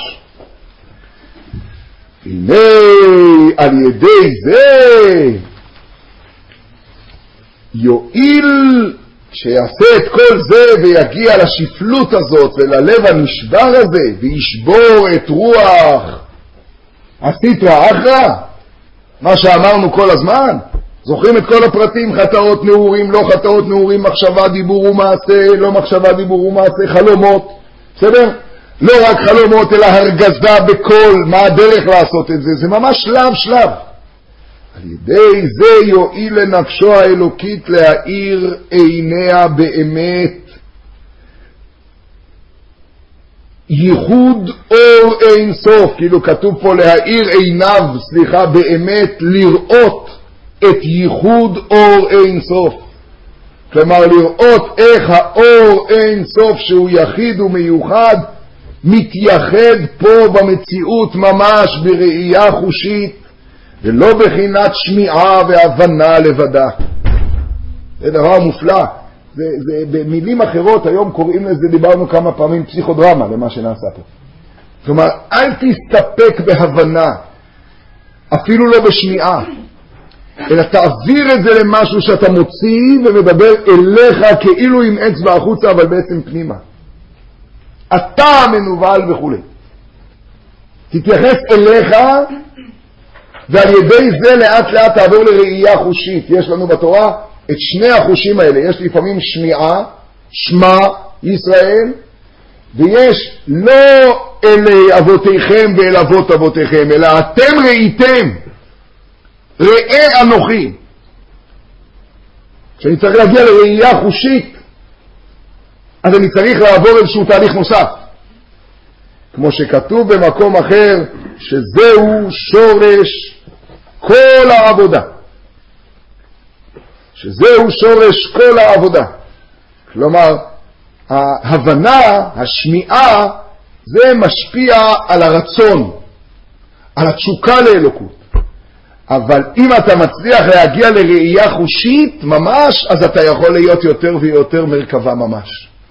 A: הנה על ידי זה יועיל שיעשה את כל זה ויגיע לשפלות הזאת וללב הנשבר הזה וישבור את רוח הסיטרא אחרא, מה שאמרנו כל הזמן. זוכרים את כל הפרטים, חטאות נעורים, לא חטאות נעורים, מחשבה דיבור ומעשה, לא מחשבה דיבור ומעשה, חלומות, בסדר? לא רק חלומות אלא הרגזה בכל, מה הדרך לעשות את זה, זה ממש שלב שלב. על ידי זה יועיל לנפשו האלוקית להאיר עיניה באמת. ייחוד אור אין סוף, כאילו כתוב פה להאיר עיניו, סליחה, באמת לראות את ייחוד אור אין סוף. כלומר לראות איך האור אין סוף שהוא יחיד ומיוחד מתייחד פה במציאות ממש בראייה חושית, ולא בחינת שמיעה והבנה לבדה. זה דבר מופלא. זה, זה, במילים אחרות היום קוראים לזה, דיברנו כמה פעמים, פסיכודרמה למה שנעשה פה. כלומר, אל תסתפק בהבנה, אפילו לא בשמיעה, אלא תעביר את זה למשהו שאתה מוציא ומדבר אליך כאילו עם אצבע החוצה, אבל בעצם פנימה. אתה מנובל וכו'. תתייחס אליך, ועל ידי זה לאט לאט תעבור לראייה חושית. יש לנו בתורה את שני החושים האלה. יש לפעמים שמיעה, שמע ישראל, ויש לא אלי אבותיכם ואל אבות אבותיכם, אלא אתם ראיתם, ראה אנוכי. כשאני צריך להגיע לראייה חושית, אז אני צריך לעבור איזשהו תהליך נוסף. כמו שכתוב במקום אחר, שזהו שורש כל העבודה. שזהו שורש כל העבודה. כלומר, ההבנה, השמיעה, זה משפיע על הרצון, על התשוקה לאלוקות. אבל אם אתה מצליח להגיע לראייה חושית ממש, אז אתה יכול להיות יותר ויותר מרכבה ממש.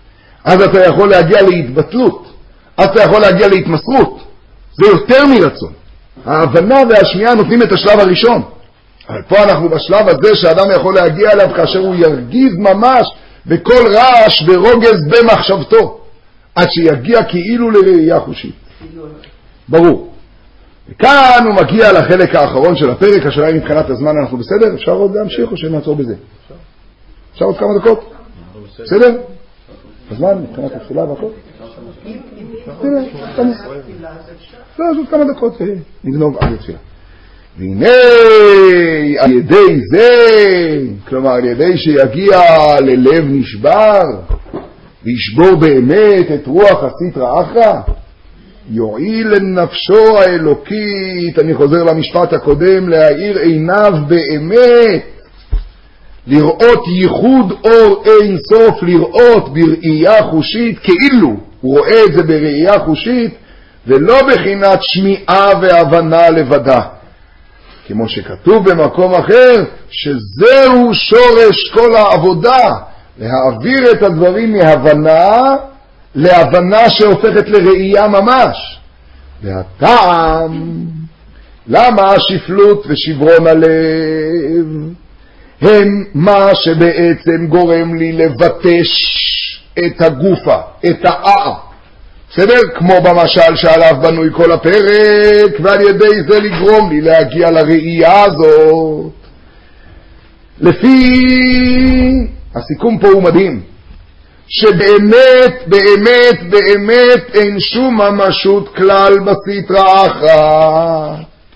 A: אז אתה יכול להגיע להתבטלות, אז אתה יכול להגיע להתמסרות. זה יותר מרצון. ההבנה והשמיעה נותנים את השלב הראשון. אבל פה אנחנו בשלב הזה שאדם יכול להגיע אליו כאשר הוא ירגיז ממש בכל רעש ורוגז במחשבתו, עד שיגיע כאילו לראייה חושית. ברור. וכאן הוא מגיע לחלק האחרון של הפרק. השאלה היא מבחינת הזמן אנחנו בסדר? אפשר עוד להמשיך או שנעצור בזה? אפשר עוד כמה דקות? בסדר? הזמן מבחינת התפילה והכל? בסדר, לא, עוד כמה דקות נגנוב עד התפילה. והנה על ידי זה, כלומר על ידי שיגיע ללב נשבר וישבור באמת את רוח הסטרא אחרא, יועיל לנפשו האלוקית, אני חוזר למשפט הקודם, להאיר עיניו באמת, לראות ייחוד אור אין סוף, לראות בראייה חושית, כאילו הוא רואה את זה בראייה חושית ולא בחינת שמיעה והבנה לבדה, כמו שכתוב במקום אחר שזהו שורש כל העבודה, להעביר את הדברים מהבנה להבנה שהופכת לראייה ממש. והטעם למה השפלות ושברון הלב הם מה שבעצם גורם לי לבטש את הגופה, את האה, בסדר? כמו במשל שעליו בנוי כל הפרק, ועל ידי זה לגרום לי להגיע לראייה הזאת. לפי הסיכום פה הוא מדהים, שבאמת באמת באמת אין שום ממשות כלל בסטרא אחרא.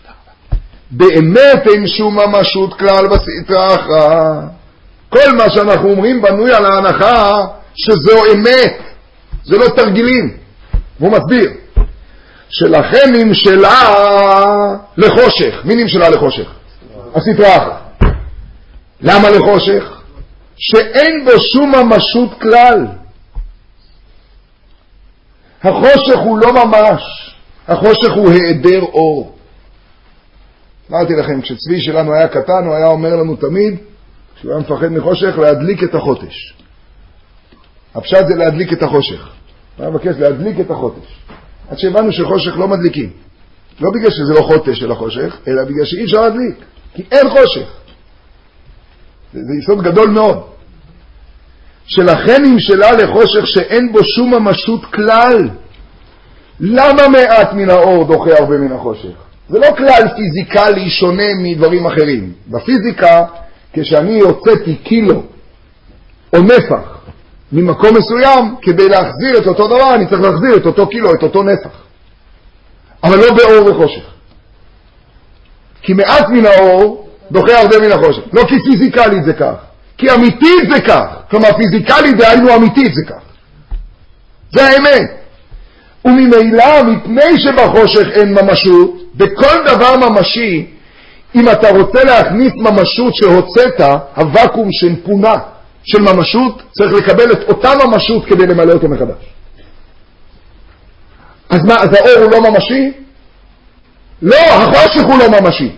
A: באמת אין שום ממשות כלל בסטרא אחרא. כל מה שאנחנו אומרים בנוי על ההנחה שזו אמת, זה לא תרגילים. והוא מסביר שלכן נמשלה לחושך. מי נמשלה לחושך? הסטרא אחרא. למה לחושך? שאין בו שום ממשות כלל. החושך הוא לא ממש, החושך הוא היעדר אור. אמרתי לכם, כשצבי שלנו היה קטן, הוא היה אומר לנו תמיד, כשהוא היה מפחד מחושך, להדליק את החוטש. הפשט זה להדליק את החושך. הוא היה מבקש להדליק את החוטש. עד שהבנו שחושך לא מדליקים. לא בגלל שזה לא חוטש של החושך, אלא בגלל שאי אפשר להדליק. כי אין חושך. זה, זה יסוד גדול מאוד. שלכן נמשלה לחושך שאין בו שום ממשות כלל. למה מעט מן האור דוחה הרבה מן החושך? זה לא כלל פיזיקלי שונה מדברים אחרים. בפיזיקה, כשאני הוצאתי קילו או נפח ממקום מסוים, כדי להחזיר את אותו דבר, אני צריך להחזיר את אותו קילו, את אותו נפח. אבל לא באור וחושך. כי מעט מן האור דוחה הרבה מן החושך. לא כי פיזיקלית זה כך. כי אמיתית זה כך. כלומר, פיזיקלית דהיינו אמיתית זה כך. זה האמת. וממילא, מפני שבחושך אין ממשות, בכל דבר ממשי, אם אתה רוצה להכניס ממשות שהוצאת, הוואקום שפונה של ממשות, צריך לקבל את אותה ממשות כדי למלא אותו מחדש. אז מה, אז האור הוא לא ממשי? לא, החושך הוא לא ממשי.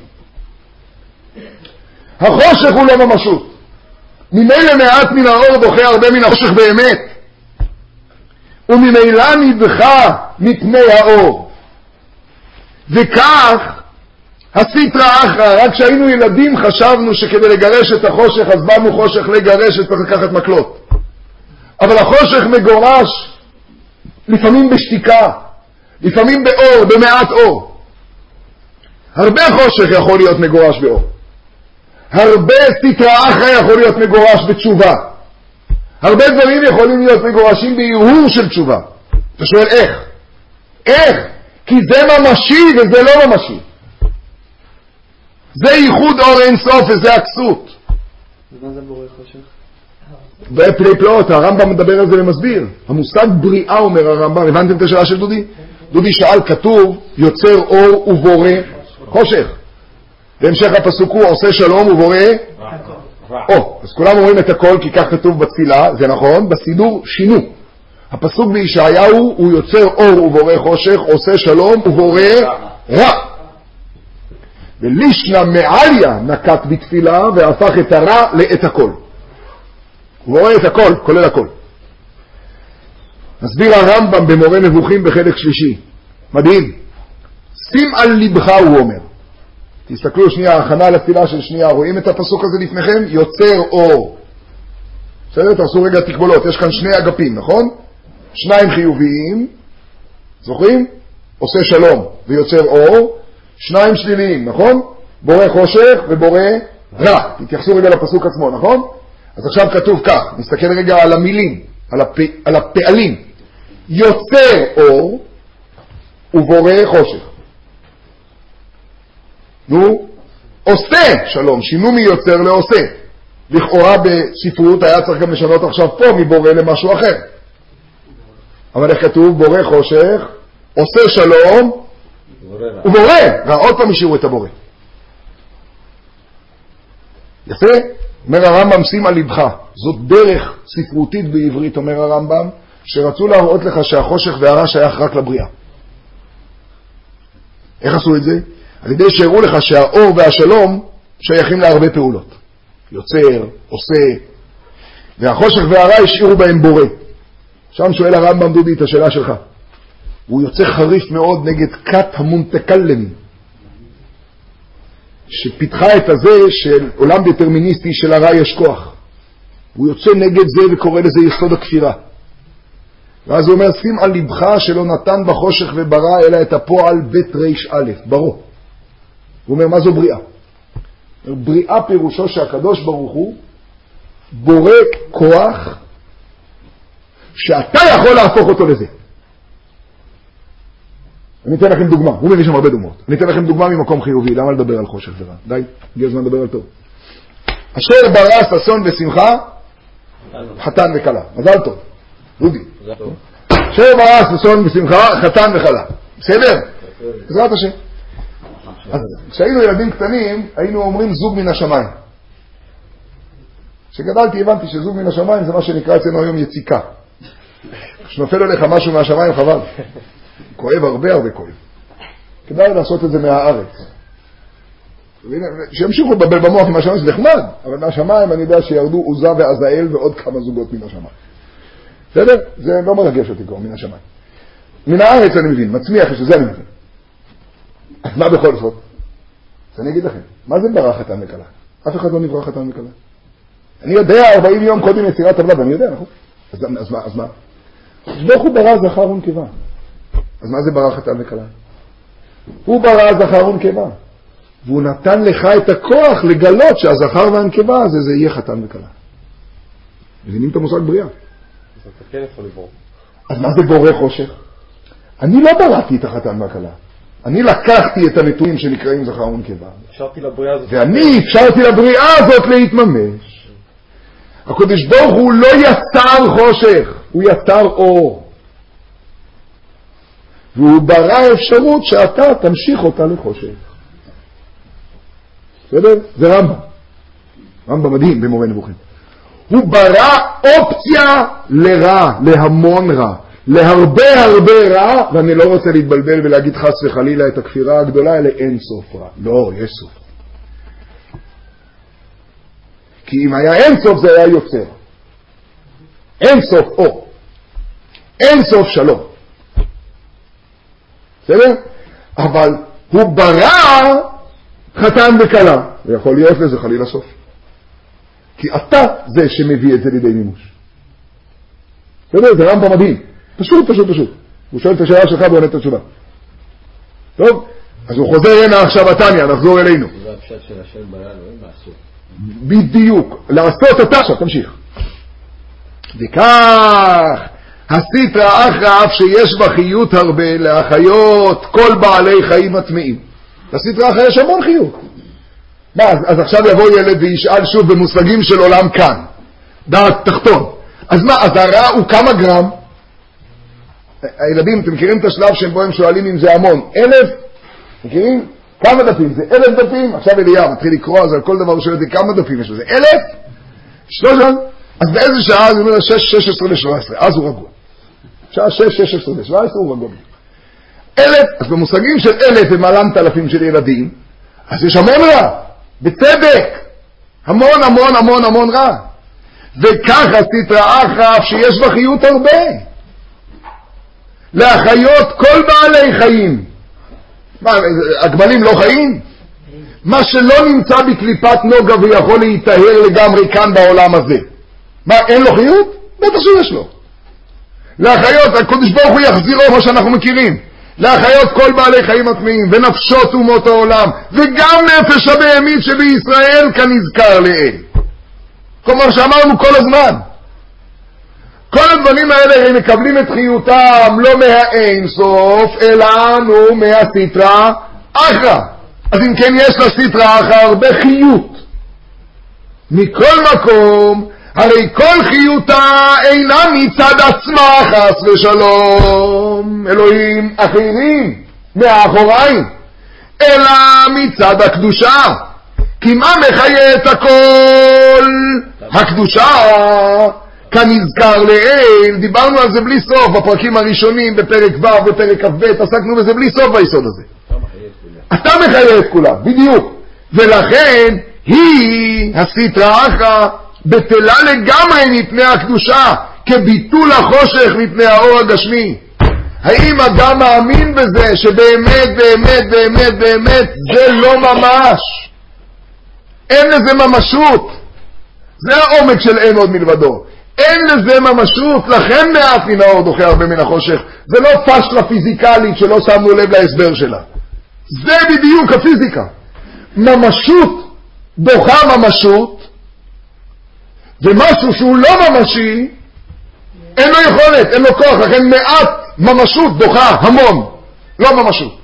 A: החושך הוא לא ממשות. ממילא מעט מן האור דוחה הרבה מן החושך באמת. וממילא נדחה מפני האור. וכך הסטרא אחרא, רק כשהיינו ילדים חשבנו שכדי לגרש את החושך, אז באנו חושך לגרש, צריך לקחת מקלות. אבל החושך מגורש לפעמים בשתיקה, לפעמים באור, במעט אור. הרבה חושך יכול להיות מגורש באור. הרבה סטרא אחרא יכול להיות מגורש בתשובה. הרבה דברים יכולים להיות מגורשים בהרהור של תשובה. אתה שואל איך? איך? כי זה ממשי וזה לא ממשי. זה ייחוד אור אין סוף וזה הכסות.
D: ומה זה בורא חושך?
A: בפלאי פלאות, הרמב"ם מדבר על זה ומסביר. המושג בריאה אומר הרמב"ם. הבנתם את השאלה של דודי? דודי שאל, כתוב יוצר אור ובורא חושך. בהמשך הפסוק הוא עושה שלום ובורא או, אז כולם אומרים את הכל כי כך כתוב בתפילה, זה נכון, בסידור שינו. הפסוק בישעיהו הוא יוצר אור ובורא חושך, עושה שלום ובורא רע. ולישנה מעליה נקט בתפילה והפך את הרע לאת הכל. הוא רואה את הכל, כולל הכל. מסביר הרמב"ם במורה נבוכים בחלק שלישי. מדהים. שים על לבך, הוא אומר. תסתכלו שנייה, הכנה לתפילה של שנייה, רואים את הפסוק הזה לפניכם? יוצר אור. בסדר? תעשו רגע תקבולות, יש כאן שני אגפים, נכון? שניים חיוביים, זוכרים? עושה שלום ויוצר אור. שניים שליליים, נכון? בורא חושך ובורא רע. תתייחסו רגע לפסוק עצמו, נכון? אז עכשיו כתוב כך, נסתכל רגע על המילים, על, הפ... על הפעלים. יוצר אור ובורא חושך. נו, עושה שלום, שינו מיוצר לעושה. לכאורה בספרות היה צריך גם לשנות עכשיו פה מבורא למשהו אחר. אבל איך כתוב? בורא חושך, עושה שלום ובורא רע. עוד פעם השאירו את הבורא. יפה? אומר הרמב"ם, שים על לבך. זאת דרך ספרותית בעברית, אומר הרמב"ם, שרצו להראות לך שהחושך והרע שייך רק לבריאה. איך עשו את זה? על ידי שהראו לך שהאור והשלום שייכים להרבה פעולות. יוצר, עושה, והחושך והרע השאירו בהם בורא. שם שואל הרמב"ם, דודי, את השאלה שלך. הוא יוצא חריף מאוד נגד כת המונטקלמים, שפיתחה את הזה של עולם דטרמיניסטי של הרע יש כוח. הוא יוצא נגד זה וקורא לזה יסוד הכפירה. ואז הוא אומר, שים על לבך שלא נתן בחושך וברא אלא את הפועל בית ריש א', ברו. הוא אומר, מה זו בריאה? בריאה פירושו שהקדוש ברוך הוא בורא כוח שאתה יכול להפוך אותו לזה. אני אתן לכם דוגמה, הוא מביא שם הרבה דוגמאות. אני אתן לכם דוגמה ממקום חיובי, למה לדבר על חושך ורע? די, הגיע הזמן לדבר על טוב. אשר ברא ששון ושמחה, חתן וכלה. מזל טוב, דודי. אשר ברא ששון ושמחה, חתן וכלה. בסדר? בעזרת השם. אז כשהיינו ילדים קטנים, היינו אומרים זוג מן השמיים. כשגדלתי הבנתי שזוג מן השמיים זה מה שנקרא אצלנו היום יציקה. כשנופל עליך משהו מהשמיים חבל. כואב הרבה הרבה כואב. כדאי לעשות את זה מהארץ. שימשיכו לבלבל במוח מהשמיים, זה נחמד, אבל מהשמיים אני יודע שירדו עוזה ועזאל ועוד כמה זוגות מן השמיים. בסדר? זה לא מרגש אותי כבר מן השמיים. מן הארץ אני מבין, מצמיח שזה אני מבין. אז מה בכל זאת? אז אני אגיד לכם, מה זה ברא חתן וכלה? אף אחד לא נברא חתן וכלה. אני יודע ארבעים יום קודם יצירת הוולד, אני יודע, נכון? אז, אז מה? אז מה? ברוך הוא ברא זכר ונקבה. אז מה זה ברא חתן וכלה? הוא ברא זכר ונקבה. והוא נתן לך את הכוח לגלות שהזכר והנקבה הזה זה יהיה חתן וכלה. מבינים את המושג בריאה? אז
D: אתה כן יכול לברוא.
A: אז מה זה בורא חושך? אני לא בראתי את החתן והכלה. אני לקחתי את הנתונים שנקראים זכר ונקבה.
D: אפשרתי לבריאה הזאת.
A: ואני אפשרתי לבריאה הזאת להתממש. הקדוש ברוך הוא לא יצר חושך, הוא יצר אור. והוא ברא אפשרות שאתה תמשיך אותה לחושך. בסדר? זה רמב"ם. רמב"ם מדהים במורה נבוכים. הוא ברא אופציה לרע, להמון רע. להרבה הרבה רע, ואני לא רוצה להתבלבל ולהגיד חס וחלילה את הכפירה הגדולה, אלא אין סוף רע. לא, יש סוף. כי אם היה אין סוף זה היה יוצר. אין סוף אור. אין סוף שלום. בסדר? אבל הוא ברא חתן וכלה. ויכול להיות לזה חלילה סוף. כי אתה זה שמביא את זה לידי מימוש. בסדר? זה רמב"ם מדהים. פשוט, פשוט, פשוט. הוא שואל את השאלה שלך ועונה את התשובה. טוב? אז הוא חוזר הנה עכשיו התניא, נחזור אלינו.
E: זה הפשט של השם ברא אלוהים לעשות.
A: בדיוק. לעשות אתה עכשיו, תמשיך. וכך, הסטרא אחרא אף שיש בה חיות הרבה להחיות כל בעלי חיים הטמאים. לסטרא אחרא יש המון חיות. מה, אז, אז עכשיו יבוא ילד וישאל שוב במושגים של עולם כאן. דעת תחתון. אז מה, אז הרע הוא כמה גרם? הילדים, אתם מכירים את השלב שבו הם שואלים אם זה המון? אלף? מכירים? כמה דפים? זה אלף דפים? עכשיו אליה מתחיל לקרוא, אז על כל דבר הוא שואל אותי כמה דפים יש לזה? אלף? שלושה? אז באיזה שעה? זה אומר שש, שש עשרה ושבע עשרה. אז הוא רגוע. שעה שש, שש עשרה ושבע עשרה הוא רגוע. אלף? אז במושגים של אלף ומעלמת אלפים של ילדים, אז יש המון רע. בצדק. המון, המון, המון, המון רע. וככה סטרא אחרא אף שיש בה חיות הרבה. להחיות כל בעלי חיים. מה, הגמלים לא חיים? מה שלא נמצא בקליפת נוגה ויכול להיטהר לגמרי כאן בעולם הזה. מה, אין לו חיות? בטח שיש לו. להחיות, הקדוש ברוך הוא יחזירו מה שאנחנו מכירים. להחיות כל בעלי חיים הטמאים ונפשות אומות העולם, וגם נפש הבהמית שבישראל כנזכר לאל. כלומר שאמרנו כל הזמן. כל הדברים האלה הם מקבלים את חיותם לא מהאין סוף, אלא נו מהסיטרא אחרא. אז אם כן יש לסיטרא אחרא הרבה חיות. מכל מקום, הרי כל חיותה אינה מצד עצמה חס ושלום, אלוהים אחרים מאחוריים, אלא מצד הקדושה. כי מה מחיה את הכל? הקדושה. כנזכר לאל, דיברנו על זה בלי סוף בפרקים הראשונים, בפרק ו' בפרק כ"ב, עסקנו בזה בלי סוף ביסוד הזה. אתה מחיה את כולם, בדיוק. ולכן היא, הסיטרא אחרא, בטלה לגמרי מפני הקדושה, כביטול החושך מפני האור הגשמי. האם אדם מאמין בזה שבאמת, באמת, באמת, באמת, זה לא ממש? אין לזה ממשות. זה העומק של אין עוד מלבדו. אין לזה ממשות, לכן מעט מן האור דוחה הרבה מן החושך. זה לא פשלה פיזיקלית שלא שמנו לב להסבר שלה. זה בדיוק הפיזיקה. ממשות דוחה ממשות, ומשהו שהוא לא ממשי, אין לו יכולת, אין לו כוח, לכן מעט ממשות דוחה המון, לא ממשות.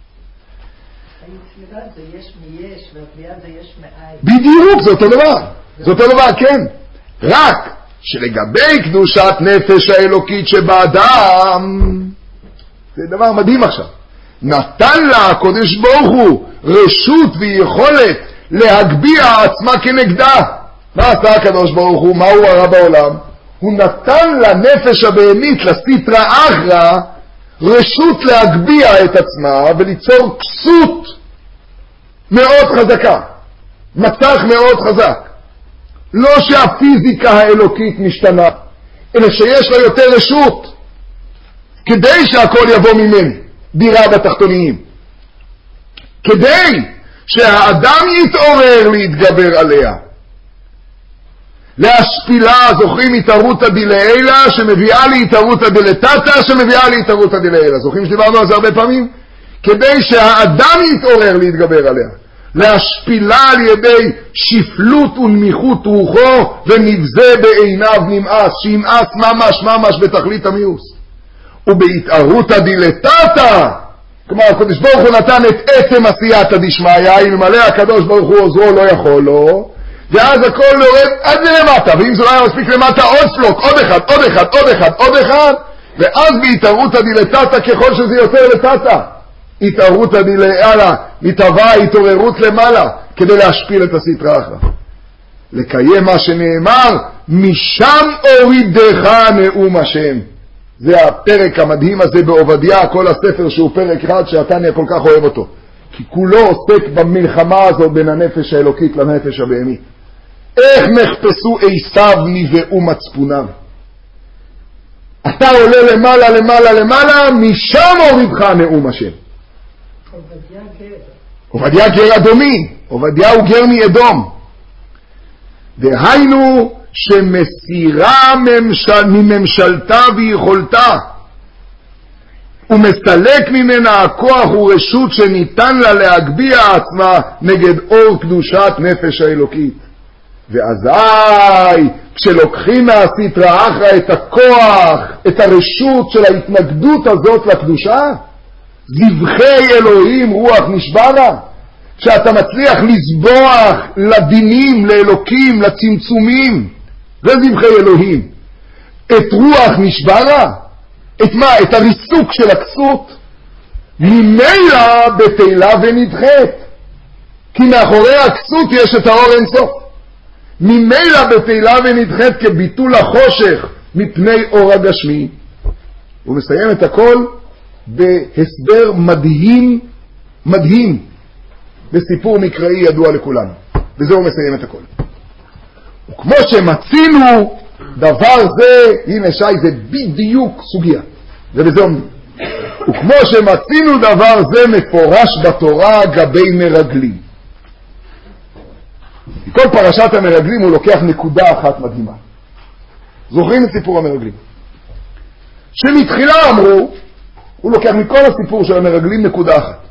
B: היצירה זה יש מיש, והבריאה זה יש מאין.
A: בדיוק, זה אותו דבר. זה אותו דבר, כן. רק שלגבי קדושת נפש האלוקית שבאדם, זה דבר מדהים עכשיו. נתן לה הקדוש ברוך הוא רשות ויכולת להגביה עצמה כנגדה. מה עשה הקדוש ברוך הוא? מה הוא הרע בעולם? הוא נתן לנפש הבהמית, לסיטרא אחרא, רשות להגביה את עצמה וליצור כסות מאוד חזקה, מתח מאוד חזק. לא שהפיזיקה האלוקית משתנה, אלא שיש לה יותר רשות, כדי שהכל יבוא ממני, דירה בתחתוניים. כדי שהאדם יתעורר להתגבר עליה. להשפילה, זוכרים התערותא דלעילא שמביאה להתערותא דלתתא שמביאה להתערותא דלעילא. זוכרים שדיברנו על זה הרבה פעמים? כדי שהאדם יתעורר להתגבר עליה. להשפילה על ידי שפלות ונמיכות רוחו ונבזה בעיניו נמאס, שימאס ממש ממש בתכלית המיאוס. ובהתערותא דלתתא, כלומר הקדוש ברוך הוא נתן את עצם עשייתא דשמיא, אם מלא הקדוש ברוך הוא עוזרו לא יכול לו, ואז הכל יורד עד למטה, ואם זה לא היה מספיק למטה עוד פלוק, עוד אחד, עוד אחד, עוד אחד, עוד אחד, ואז בהתערותא דלתתא ככל שזה יותר לתתא, התערותא דלעילא, מתהווה התעוררות למעלה, כדי להשפיל את הסיטרא אחרא. לקיים מה שנאמר, משם הורידך נאום השם. זה הפרק המדהים הזה בעובדיה, כל הספר שהוא פרק אחד שהתניא כל כך אוהב אותו. כי כולו עוסק במלחמה הזאת בין הנפש האלוקית לנפש הבהמית. איך נחפשו עשיו נבעו מצפונם. אתה עולה למעלה למעלה למעלה, משם הורידך נאום השם.
B: עובדיה גר.
A: עובדיה גר אדומי, עובדיה הוא גר מאדום. דהיינו שמסירה ממשל, מממשלתה ויכולתה, ומסלק ממנה הכוח ורשות שניתן לה להגביה עצמה נגד אור קדושת נפש האלוקית. ואזי כשלוקחים מהסיטרא אחרא את הכוח, את הרשות של ההתנגדות הזאת לקדושה, זבחי אלוהים רוח נשברה, כשאתה מצליח לסבוח לדינים, לאלוקים, לצמצומים, זה זבחי אלוהים. את רוח נשברה, את מה? את הריסוק של הכסות, ממילא בטלה ונדחת. כי מאחורי הכסות יש את האור אינסוף. ממילא בטלה ונדחת כביטול החושך מפני אור הגשמי. הוא מסיים את הכל בהסבר מדהים, מדהים, בסיפור מקראי ידוע לכולנו. וזה הוא מסיים את הכל. וכמו שמצינו דבר זה, הנה שי, זה בדיוק סוגיה. זה בזה אומרים. וכמו שמצינו דבר זה מפורש בתורה גבי מרגלים. כל פרשת המרגלים הוא לוקח נקודה אחת מדהימה. זוכרים את סיפור המרגלים? שמתחילה אמרו, הוא לוקח מכל הסיפור של המרגלים נקודה אחת.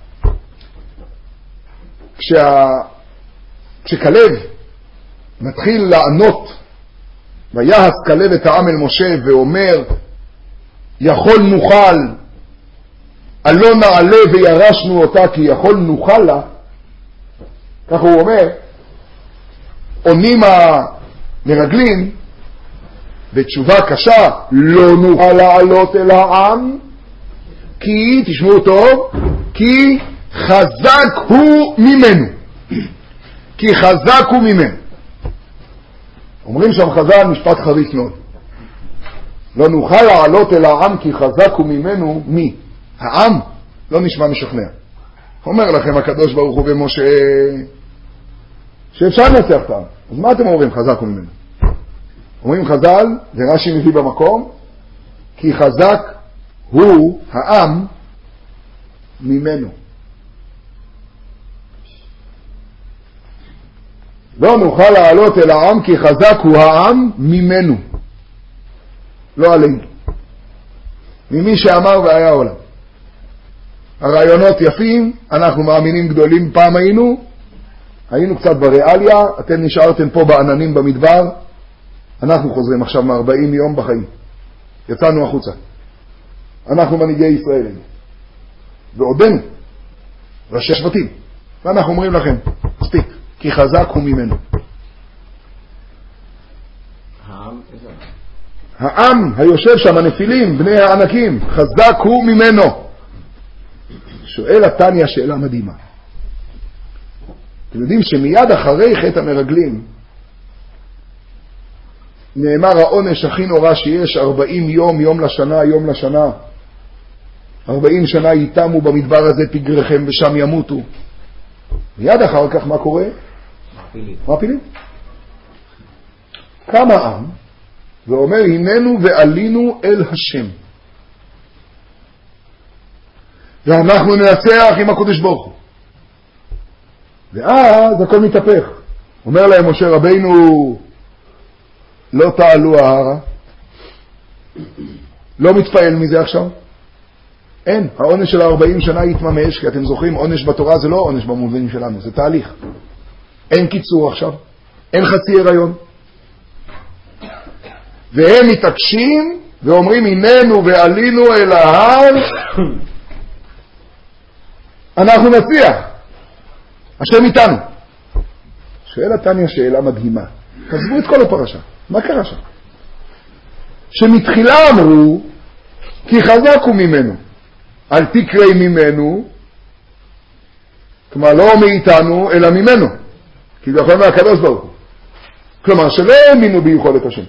A: כשה... כשכלב מתחיל לענות, ויחס כלב את העם אל משה ואומר, יכול נוכל, הלא נעלה וירשנו אותה כי יכול נוכל לה, כך הוא אומר, עונים המרגלים בתשובה קשה, לא נוכל לעלות אל העם, כי, תשמעו טוב, כי חזק הוא ממנו. כי חזק הוא ממנו. אומרים שם חז"ל משפט חריף מאוד. לא נוכל לעלות אל העם כי חזק הוא ממנו. מי? העם? לא נשמע משכנע. אומר לכם הקדוש ברוך הוא במשה שאפשר לנצח את העם. אז מה אתם אומרים חזק הוא ממנו? אומרים חז"ל, ורש"י מביא במקום, כי חזק הוא העם ממנו. לא נוכל לעלות אל העם כי חזק הוא העם ממנו, לא עלינו, ממי שאמר והיה עולם. הרעיונות יפים, אנחנו מאמינים גדולים. פעם היינו היינו קצת בריאליה, אתם נשארתם פה בעננים במדבר, אנחנו חוזרים עכשיו מ-ארבעים יום בחיים, יצאנו החוצה, אנחנו מנהיגי ישראל ועודנו ראשי שבטים, ואנחנו אומרים לכם מספיק, כי חזק הוא ממנו.
E: העם, איזה
A: העם היושב שם, הנפילים, בני הענקים, חזק הוא ממנו. שואל התניא שאלה מדהימה. אתם יודעים שמיד אחרי חטא המרגלים נאמר העונש הכי נורא שיש, ארבעים יום, יום לשנה, יום לשנה. ארבעים שנה ייתמו במדבר הזה פגריכם ושם ימותו. מיד אחר כך מה קורה?
E: מעפילים.
A: מעפילים. קם העם ואומר, הננו ועלינו אל השם. ואנחנו ננצח עם הקדוש ברוך הוא. ואז הכל מתהפך. אומר להם משה רבינו, לא תעלו ההרה. לא מתפעל מזה עכשיו. אין, העונש של ארבעים שנה יתממש, כי אתם זוכרים, עונש בתורה זה לא עונש במובנים שלנו, זה תהליך. אין קיצור עכשיו, אין חצי הריון. והם מתעקשים ואומרים, הננו ועלינו אל ההר, אנחנו נצליח, השם איתנו. שואל התניא שאלה מדהימה, תעזבו את כל הפרשה, מה קרה שם? שמתחילה אמרו, כי חזק הוא ממנו, אל תקראי ממנו, כלומר לא מאיתנו אלא ממנו, כי זה יכול מהקדוש ברוך הוא. כלומר שלא האמינו ביכולת השם,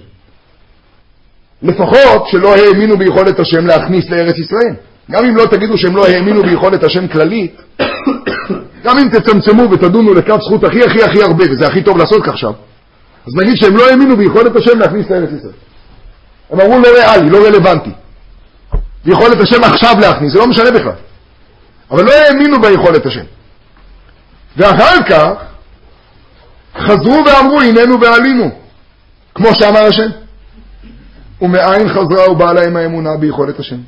A: לפחות שלא האמינו ביכולת השם להכניס לארץ ישראל. גם אם לא תגידו שהם לא האמינו ביכולת השם כללית, גם אם תצמצמו ותדונו לקו זכות הכי הכי הכי הרבה, וזה הכי טוב לעשות כך עכשיו, אז נגיד שהם לא האמינו ביכולת השם להכניס לארץ ישראל. הם אמרו לא ריאלי, לא רלוונטי. ביכולת השם עכשיו להכניס, זה לא משנה בכלל. אבל לא האמינו ביכולת השם. ואחר כך חזרו ואמרו, הננו ועלינו, כמו שאמר השם. ומאין חזרה ובאה להם האמונה ביכולת השם.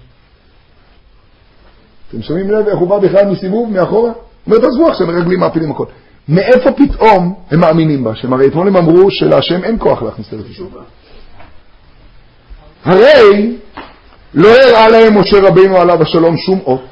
A: אתם שומעים לב איך הוא בא בכלל מסיבוב, מאחורה? אומר, תעזבו עכשיו, מרגלים, מעפילים הכל. מאיפה פתאום הם מאמינים בה? שהם הרי אתמול הם אמרו שלהשם אין כוח להכניס לארץ ישראל. הרי לא הראה להם משה רבינו עליו השלום שום אות.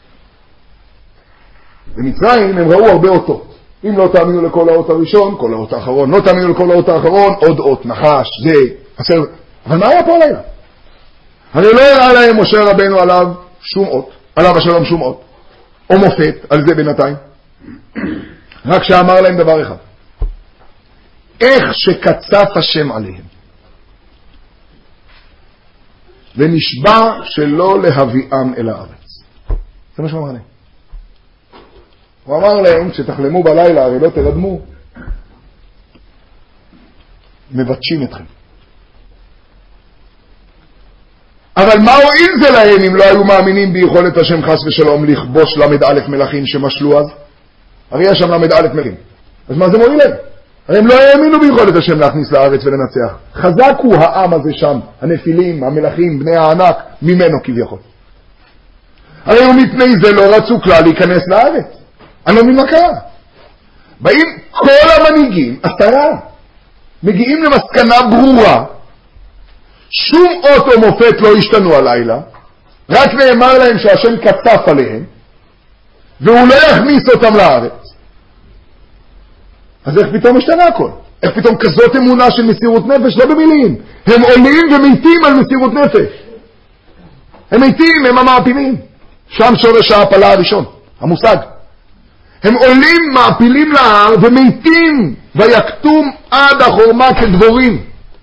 A: במצרים הם ראו הרבה אותות. אם לא תאמינו לכל האות הראשון, כל האות האחרון. לא תאמינו לכל האות האחרון, עוד אות, נחש, זה, עשר. אבל מה היה פה עליהם? הרי לא הראה להם משה רבינו עליו שום אות, עליו השלום שום אות, או מופת, על זה בינתיים. רק שאמר להם דבר אחד. איך שקצף השם עליהם. ונשבע שלא להביאם אל הארץ. זה מה שהוא אמר להם. הוא אמר להם, כשתחלמו בלילה, הרי לא תרדמו, מבטשים אתכם. אבל מה הועיל זה להם אם לא היו מאמינים ביכולת השם חס ושלום לכבוש למד א' מלכים שמשלו אז? הרי יש שם למד א' מלכים. אז מה זה מועיל להם? הרי הם לא האמינו ביכולת השם להכניס לארץ ולנצח. חזק הוא העם הזה שם, הנפילים, המלכים, בני הענק, ממנו כביכול. הרי הוא מפני זה לא רצו כלל להיכנס לארץ. אני לא מבין מה קרה. באים כל המנהיגים, עשרה, מגיעים למסקנה ברורה, שום אות או מופת לא השתנו הלילה, רק נאמר להם שהשם כתף עליהם, והוא לא יכניס אותם לארץ. אז איך פתאום השתנה הכל? איך פתאום כזאת אמונה של מסירות נפש? לא במילים. הם עולים ומתים על מסירות נפש. הם מתים, הם המעפילים. שם שורש ההפלה הראשון, המושג. הם עולים, מעפילים להר ומתים, ויקטום עד החורמה כדבורים.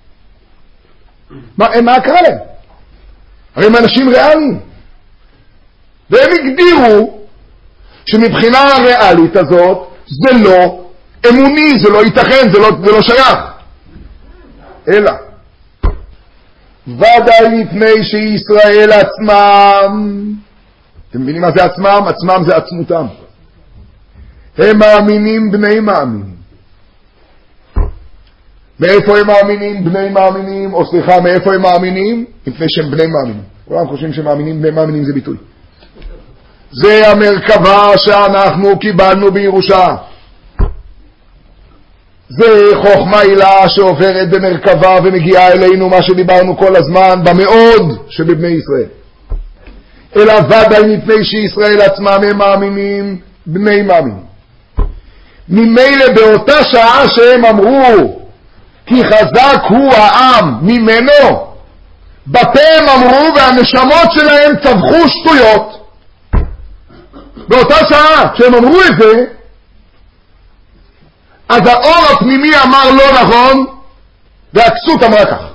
A: מה, מה קרה להם? הרי הם אנשים ריאליים. והם הגדירו שמבחינה הריאלית הזאת זה לא אמוני, זה לא ייתכן, זה לא, זה לא שייך. אלא ודאי מפני שישראל עצמם, אתם מבינים מה זה עצמם? עצמם זה עצמותם. הם מאמינים בני מאמינים. מאיפה הם מאמינים? בני מאמינים, או סליחה, מאיפה הם מאמינים? מפני שהם בני מאמינים. כולם חושבים שמאמינים, בני מאמינים זה ביטוי. זה המרכבה שאנחנו קיבלנו בירושה. זה חוכמה עילה שעוברת במרכבה ומגיעה אלינו, מה שדיברנו כל הזמן, במאוד שבבני ישראל. אלא ודאי מפני שישראל עצמם הם מאמינים, בני מאמינים. ממילא באותה שעה שהם אמרו, כי חזק הוא העם ממנו, בפה הם אמרו והנשמות שלהם צווחו שטויות. באותה שעה שהם אמרו את זה, אז האור הפנימי אמר לא נכון, והכסות אמרה כך.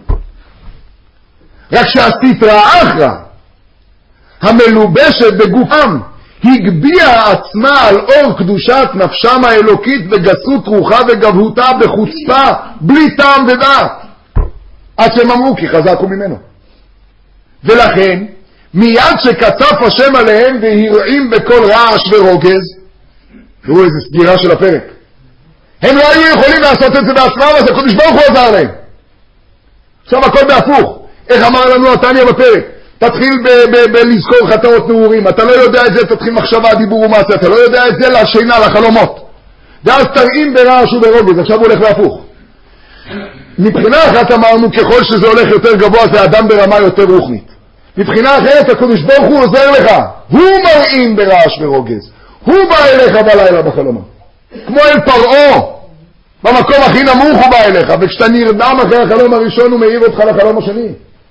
A: רק שהסתרא אחרא, המלובשת בגופם, הגביעה עצמה על אור קדושת נפשם האלוקית בגסות רוחה וגבהותה בחוצפה, בלי טעם ודעת. עד שהם אמרו כי חזק הוא ממנו. ולכן, מיד שקצף השם עליהם והרעים בכל רעש ורוגז, תראו איזה סגירה של הפרק. הם לא היו יכולים לעשות את זה בעצמם, אז הקדוש ברוך הוא עזר להם. עכשיו הכל בהפוך. איך אמר לנו התניא בפרק? תתחיל בלזכור חטאות נעורים. אתה לא יודע את זה, תתחיל מחשבה, דיבור ומעשה. אתה לא יודע את זה לשינה, לחלומות. ואז תרעים ברעש וברוגז. עכשיו הוא הולך בהפוך. מבחינה אחת אמרנו, ככל שזה הולך יותר גבוה, זה אדם ברמה יותר רוחנית. מבחינה אחרת, הקדוש ברוך הוא עוזר לך. הוא מרעים ברעש ורוגז. הוא בא אליך בלילה בחלומות. כמו אל פרעה, במקום הכי נמוך הוא בא אליך, וכשאתה נרדם אחרי החלום הראשון הוא מעיר אותך לחלום השני.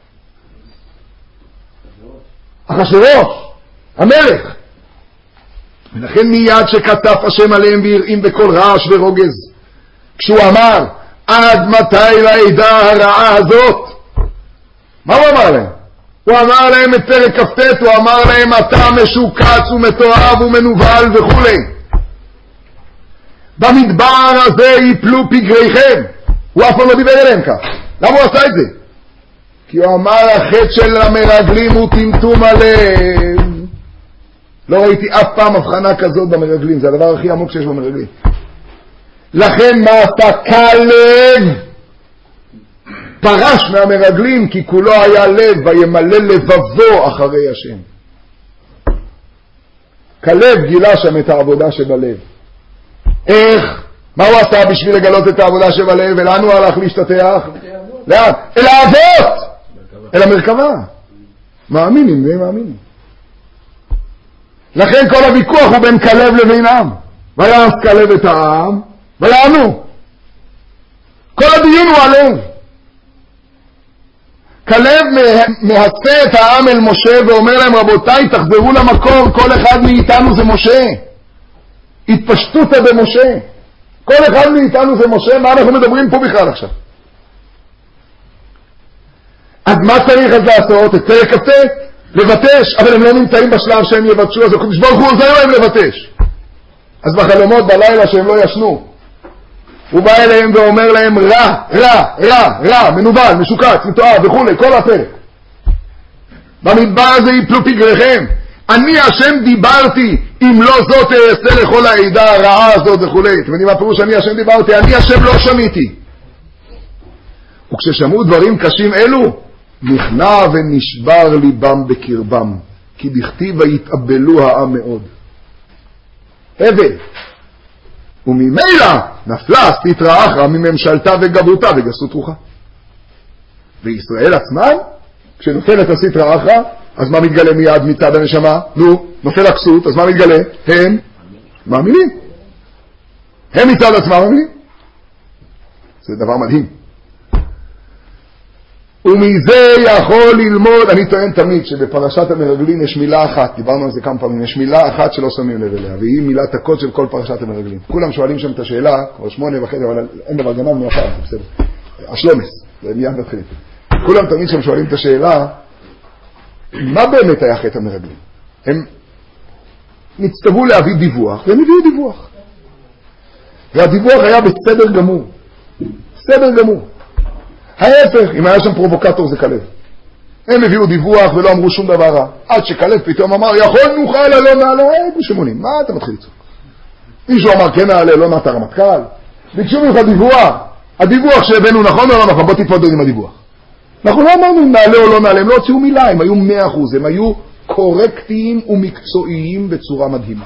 A: אחשוורוש, המלך. ולכן מיד שכתף השם עליהם והרעים בכל רעש ורוגז, כשהוא אמר, עד מתי לעדה הרעה הזאת? מה הוא אמר להם? הוא אמר להם את פרק כ"ט, הוא אמר להם, אתה משוקץ ומתועב ומנוול וכו'. במדבר הזה יפלו פגריכם. הוא אף פעם לא דיבר אליהם כך. למה הוא עשה את זה? כי הוא אמר, החטא של המרגלים הוא טמטום עליהם. לא ראיתי אף פעם הבחנה כזאת במרגלים, זה הדבר הכי עמוק שיש במרגלים. לכן מה עשה? כלב פרש מהמרגלים, כי כולו היה לב, וימלא לבבו אחרי השם. כלב גילה שם את העבודה שבלב. איך? מה הוא עשה בשביל לגלות את העבודה שבלב? ולאן הוא הלך להשתתח? לאן? אל האבות! אל המרכבה. מאמינים, והם מאמינים. לכן כל הוויכוח הוא בין כלב לבינם. ויעש כלב את העם, ויענו. כל הדיון הוא עליו. כלב מהסה את העם אל משה ואומר להם, רבותיי, תחזרו למקור, כל אחד מאיתנו זה משה. התפשטות במשה. כל אחד מאיתנו זה משה. מה אנחנו מדברים פה בכלל עכשיו? אז מה צריך אז לעשות? את פרק כ"ט? לבטש. אבל הם לא נמצאים בשלב שהם יבטשו, אז הקדוש ברוך הוא עוזר להם לבטש. אז בחלומות בלילה שהם לא ישנו, הוא בא אליהם ואומר להם, רע, רע, רע, רע, מנובל, משוקץ, מתואב וכו', כל הפרק. במדבר הזה יפלו פגריכם. אני השם דיברתי, אם לא זאת אעשה לכל העדה הרעה הזאת וכו'. אתם יודעים מה פירוש אני השם דיברתי? אני השם לא שמיתי. וכששמעו דברים קשים אלו, נכנע ונשבר ליבם בקרבם, כי דכתיב ויתאבלו העם מאוד. אבל, וממילא נפלה סטרא אחרא מממשלתה וגברותה וגסות רוחה. וישראל עצמם, כשנופלת הסטרא אחרא, אז מה מתגלה מיד מצד הנשמה? נו, נופל הכסות, אז מה מתגלה? הם מאמינים. הם מצד עצמם מאמינים. זה דבר מדהים. ומזה יכול ללמוד, אני טוען תמיד שבפרשת המרגלים יש מילה אחת, דיברנו על זה כמה פעמים, יש מילה אחת שלא שמים לב אליה, והיא מילת הקוד של כל פרשת המרגלים. כולם שואלים שם את השאלה, כבר שמונה וחצי, אבל אין דבר גנב מיוחד, זה בסדר. השלומס, זה מיד מתחילים. כולם תמיד שם שואלים את השאלה, מה באמת היה חטא המרגלים? הם נצטוו להביא דיווח, והם הביאו דיווח. והדיווח היה בסדר גמור. בסדר גמור. ההפך, אם היה שם פרובוקטור זה כלב. הם הביאו דיווח ולא אמרו שום דבר רע. עד שכלב פתאום אמר, יכול נוכל, לא נעלה, בשמונים. מה אתה מתחיל לצעוק? מישהו אמר, כן נעלה, לא נעתה רמטכ"ל. ביקשו ממך דיווח. הדיווח שהבאנו נכון או לא נכון, בוא תתמודד עם הדיווח. אנחנו לא אמרנו אם נעלה או לא נעלה, הם לא הוציאו מילה, הם היו מאה אחוז, הם היו קורקטיים ומקצועיים בצורה מדהימה.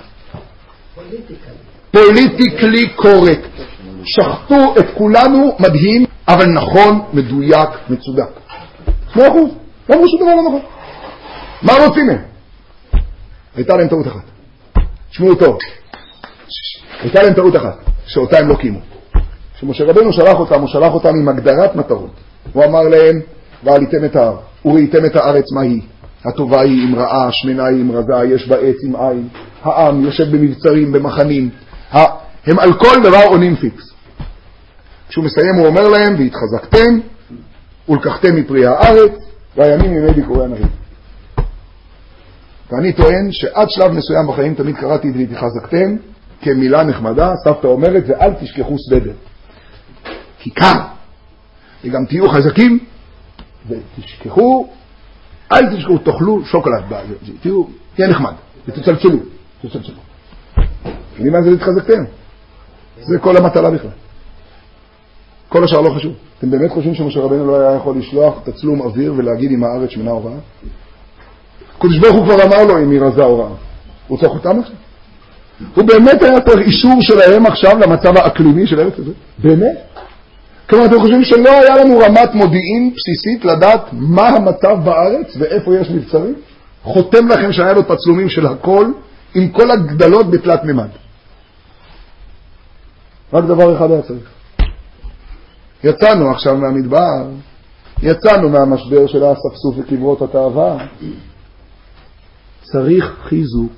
A: פוליטיקלי קורקט. שחטו את כולנו מדהים, אבל נכון, מדויק, מצודק. מאה אחוז. לא אמרו שום דבר לא נכון. מה רוצים הם? הייתה להם טעות אחת. תשמעו טוב. הייתה להם טעות אחת, שאותה הם לא קיימו. כשמשה רבנו שלח אותם, הוא שלח אותם עם הגדרת מטרות. הוא אמר להם, ועליתם את ההר, וראיתם את הארץ מה היא. הטובה היא עם רעה, השמנה היא עם רזה, יש בה עץ עם עין. העם יושב במבצרים, במחנים. הם על כל דבר עונים פיקס. כשהוא מסיים הוא אומר להם, והתחזקתם, ולקחתם מפרי הארץ, והימים ימי ביקורי הנביא. ואני טוען שעד שלב מסוים בחיים תמיד קראתי את והתחזקתם, כמילה נחמדה, סבתא אומרת, ואל תשכחו סבדר. כי קר. וגם תהיו חזקים, ותשכחו, אל תשכחו, תאכלו שוקולד, תהיו, תהיה נחמד, ותצלצלו, תצלצלו. יודעים מה זה להתחזקתם? זה כל המטלה בכלל. כל השאר לא חשוב. אתם באמת חושבים שמשה רבנו לא היה יכול לשלוח תצלום אוויר ולהגיד אם הארץ שמנה או רעה? קדוש ברוך הוא כבר אמר לו אם היא רזה או רעה. הוא צריך אותם עכשיו? הוא באמת היה צריך אישור שלהם עכשיו למצב האקלימי של הארץ הזה? באמת? כלומר, אתם חושבים שלא היה לנו רמת מודיעין בסיסית לדעת מה המצב בארץ ואיפה יש מבצרים? חותם לכם שהיה לו תצלומים של הכל עם כל הגדלות בתלת ממד. רק דבר אחד היה צריך. יצאנו עכשיו מהמדבר, יצאנו מהמשבר של האספסוף וקברות התאווה. צריך חיזוק.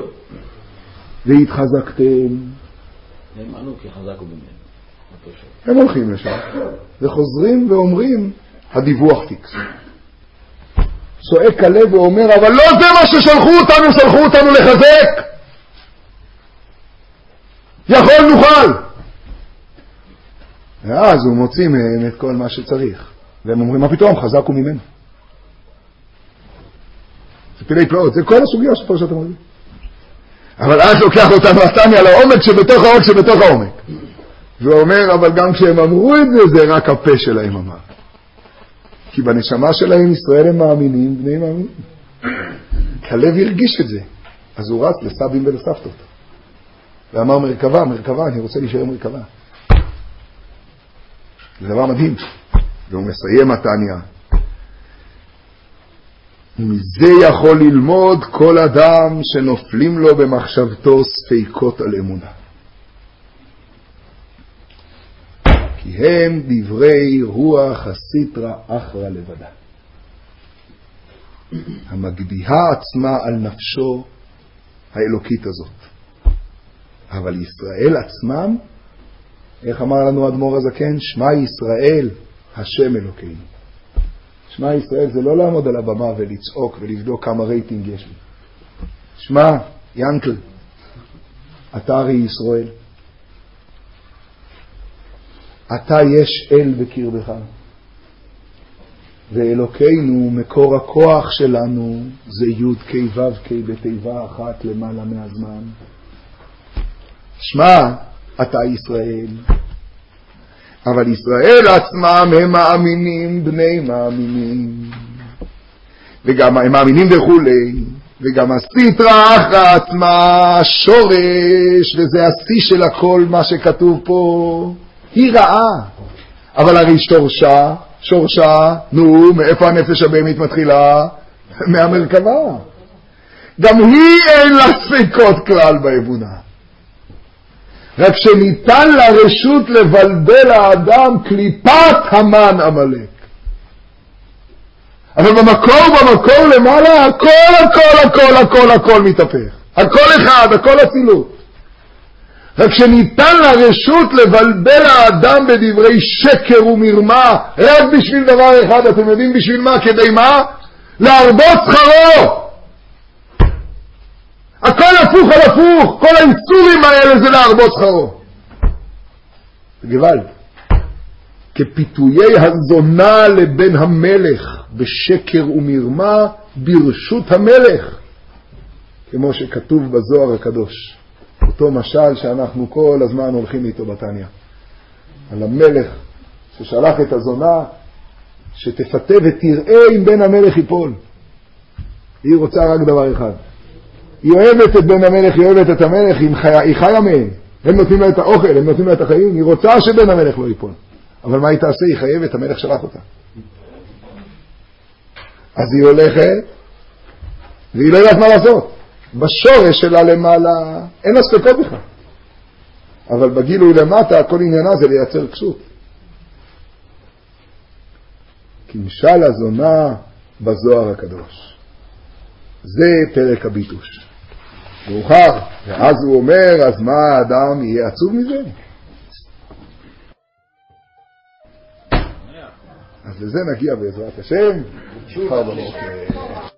A: והתחזקתם.
E: הם ענו כי חזקו ממנו.
A: הם הולכים לשם. וחוזרים ואומרים, הדיווח פיקס. צועק הלב ואומר, אבל לא זה מה ששלחו אותנו, שלחו אותנו לחזק. יכול נוכל. ואז הוא מוציא מהם את כל מה שצריך. והם אומרים, מה פתאום? חזקו ממנו. זה פילי פלאות, זה כל הסוגיה של פרשת המרגלים. אבל אז לוקח אותנו התניא לעומק שבתוך העומק שבתוך העומק. ואומר, אבל גם כשהם אמרו את זה, זה רק הפה שלהם אמר. כי בנשמה שלהם ישראל הם מאמינים, בני מאמינים. הלב הרגיש את זה. אז הוא רץ לסבים ולסבתות. ואמר מרכבה, מרכבה, אני רוצה להישאר מרכבה. זה דבר מדהים. והוא מסיים התניא. ומזה יכול ללמוד כל אדם שנופלים לו במחשבתו ספיקות על אמונה. כי הם דברי רוח הסטרא אחרא לבדה. המגביהה עצמה על נפשו האלוקית הזאת. אבל ישראל עצמם, איך אמר לנו אדמו"ר הזקן? שמע ישראל, השם אלוקינו. שמע ישראל זה לא לעמוד על הבמה ולצעוק ולבדוק כמה רייטינג יש לי. שמע, ינקל, אתה הרי ישראל. אתה יש אל בקרבך. ואלוקינו, מקור הכוח שלנו, זה י' כ' ו' כ' בתיבה אחת למעלה מהזמן. שמע, אתה ישראל. אבל ישראל עצמם הם מאמינים, בני מאמינים. וגם הם מאמינים וכולי. וגם הסטרה אחת עצמה, שורש, וזה השיא של הכל מה שכתוב פה, היא רעה. אבל הרי שורשה, שורשה, נו, מאיפה הנפש הבהמית מתחילה? מהמרכבה. גם היא אין לה ספקות כלל באמונה. רק שניתן לה רשות לבלבל האדם קליפת המן עמלק. אבל במקור, במקור למעלה, הכל, הכל, הכל, הכל, הכל מתהפך. הכל אחד, הכל אצילות. רק שניתן לה רשות לבלבל האדם בדברי שקר ומרמה, רק בשביל דבר אחד, אתם יודעים בשביל מה? כדי מה? להרבות שכרו. הכל הפוך על הפוך, כל היצורים האלה זה להרבות שכרו. גוואלד. כפיתויי הזונה לבן המלך בשקר ומרמה ברשות המלך, כמו שכתוב בזוהר הקדוש, אותו משל שאנחנו כל הזמן הולכים איתו בתניא, על המלך ששלח את הזונה שתפתה ותראה אם בן המלך ייפול. היא רוצה רק דבר אחד, היא אוהבת את בן המלך, היא אוהבת את המלך, היא חיה, היא חיה מהם, הם נותנים לה את האוכל, הם נותנים לה את החיים, היא רוצה שבן המלך לא ייפול. אבל מה היא תעשה? היא חייבת, המלך שלח אותה. אז היא הולכת, והיא לא יודעת מה לעשות. בשורש שלה למעלה, אין לה ספקות בכלל. אבל בגילוי למטה, כל עניינה זה לייצר כסות. כמשל הזונה בזוהר הקדוש. זה פרק הביטוש. מאוחר, ואז הוא אומר, אז מה האדם יהיה עצוב מזה? אז לזה נגיע בעזרת השם, מחר בבוקר.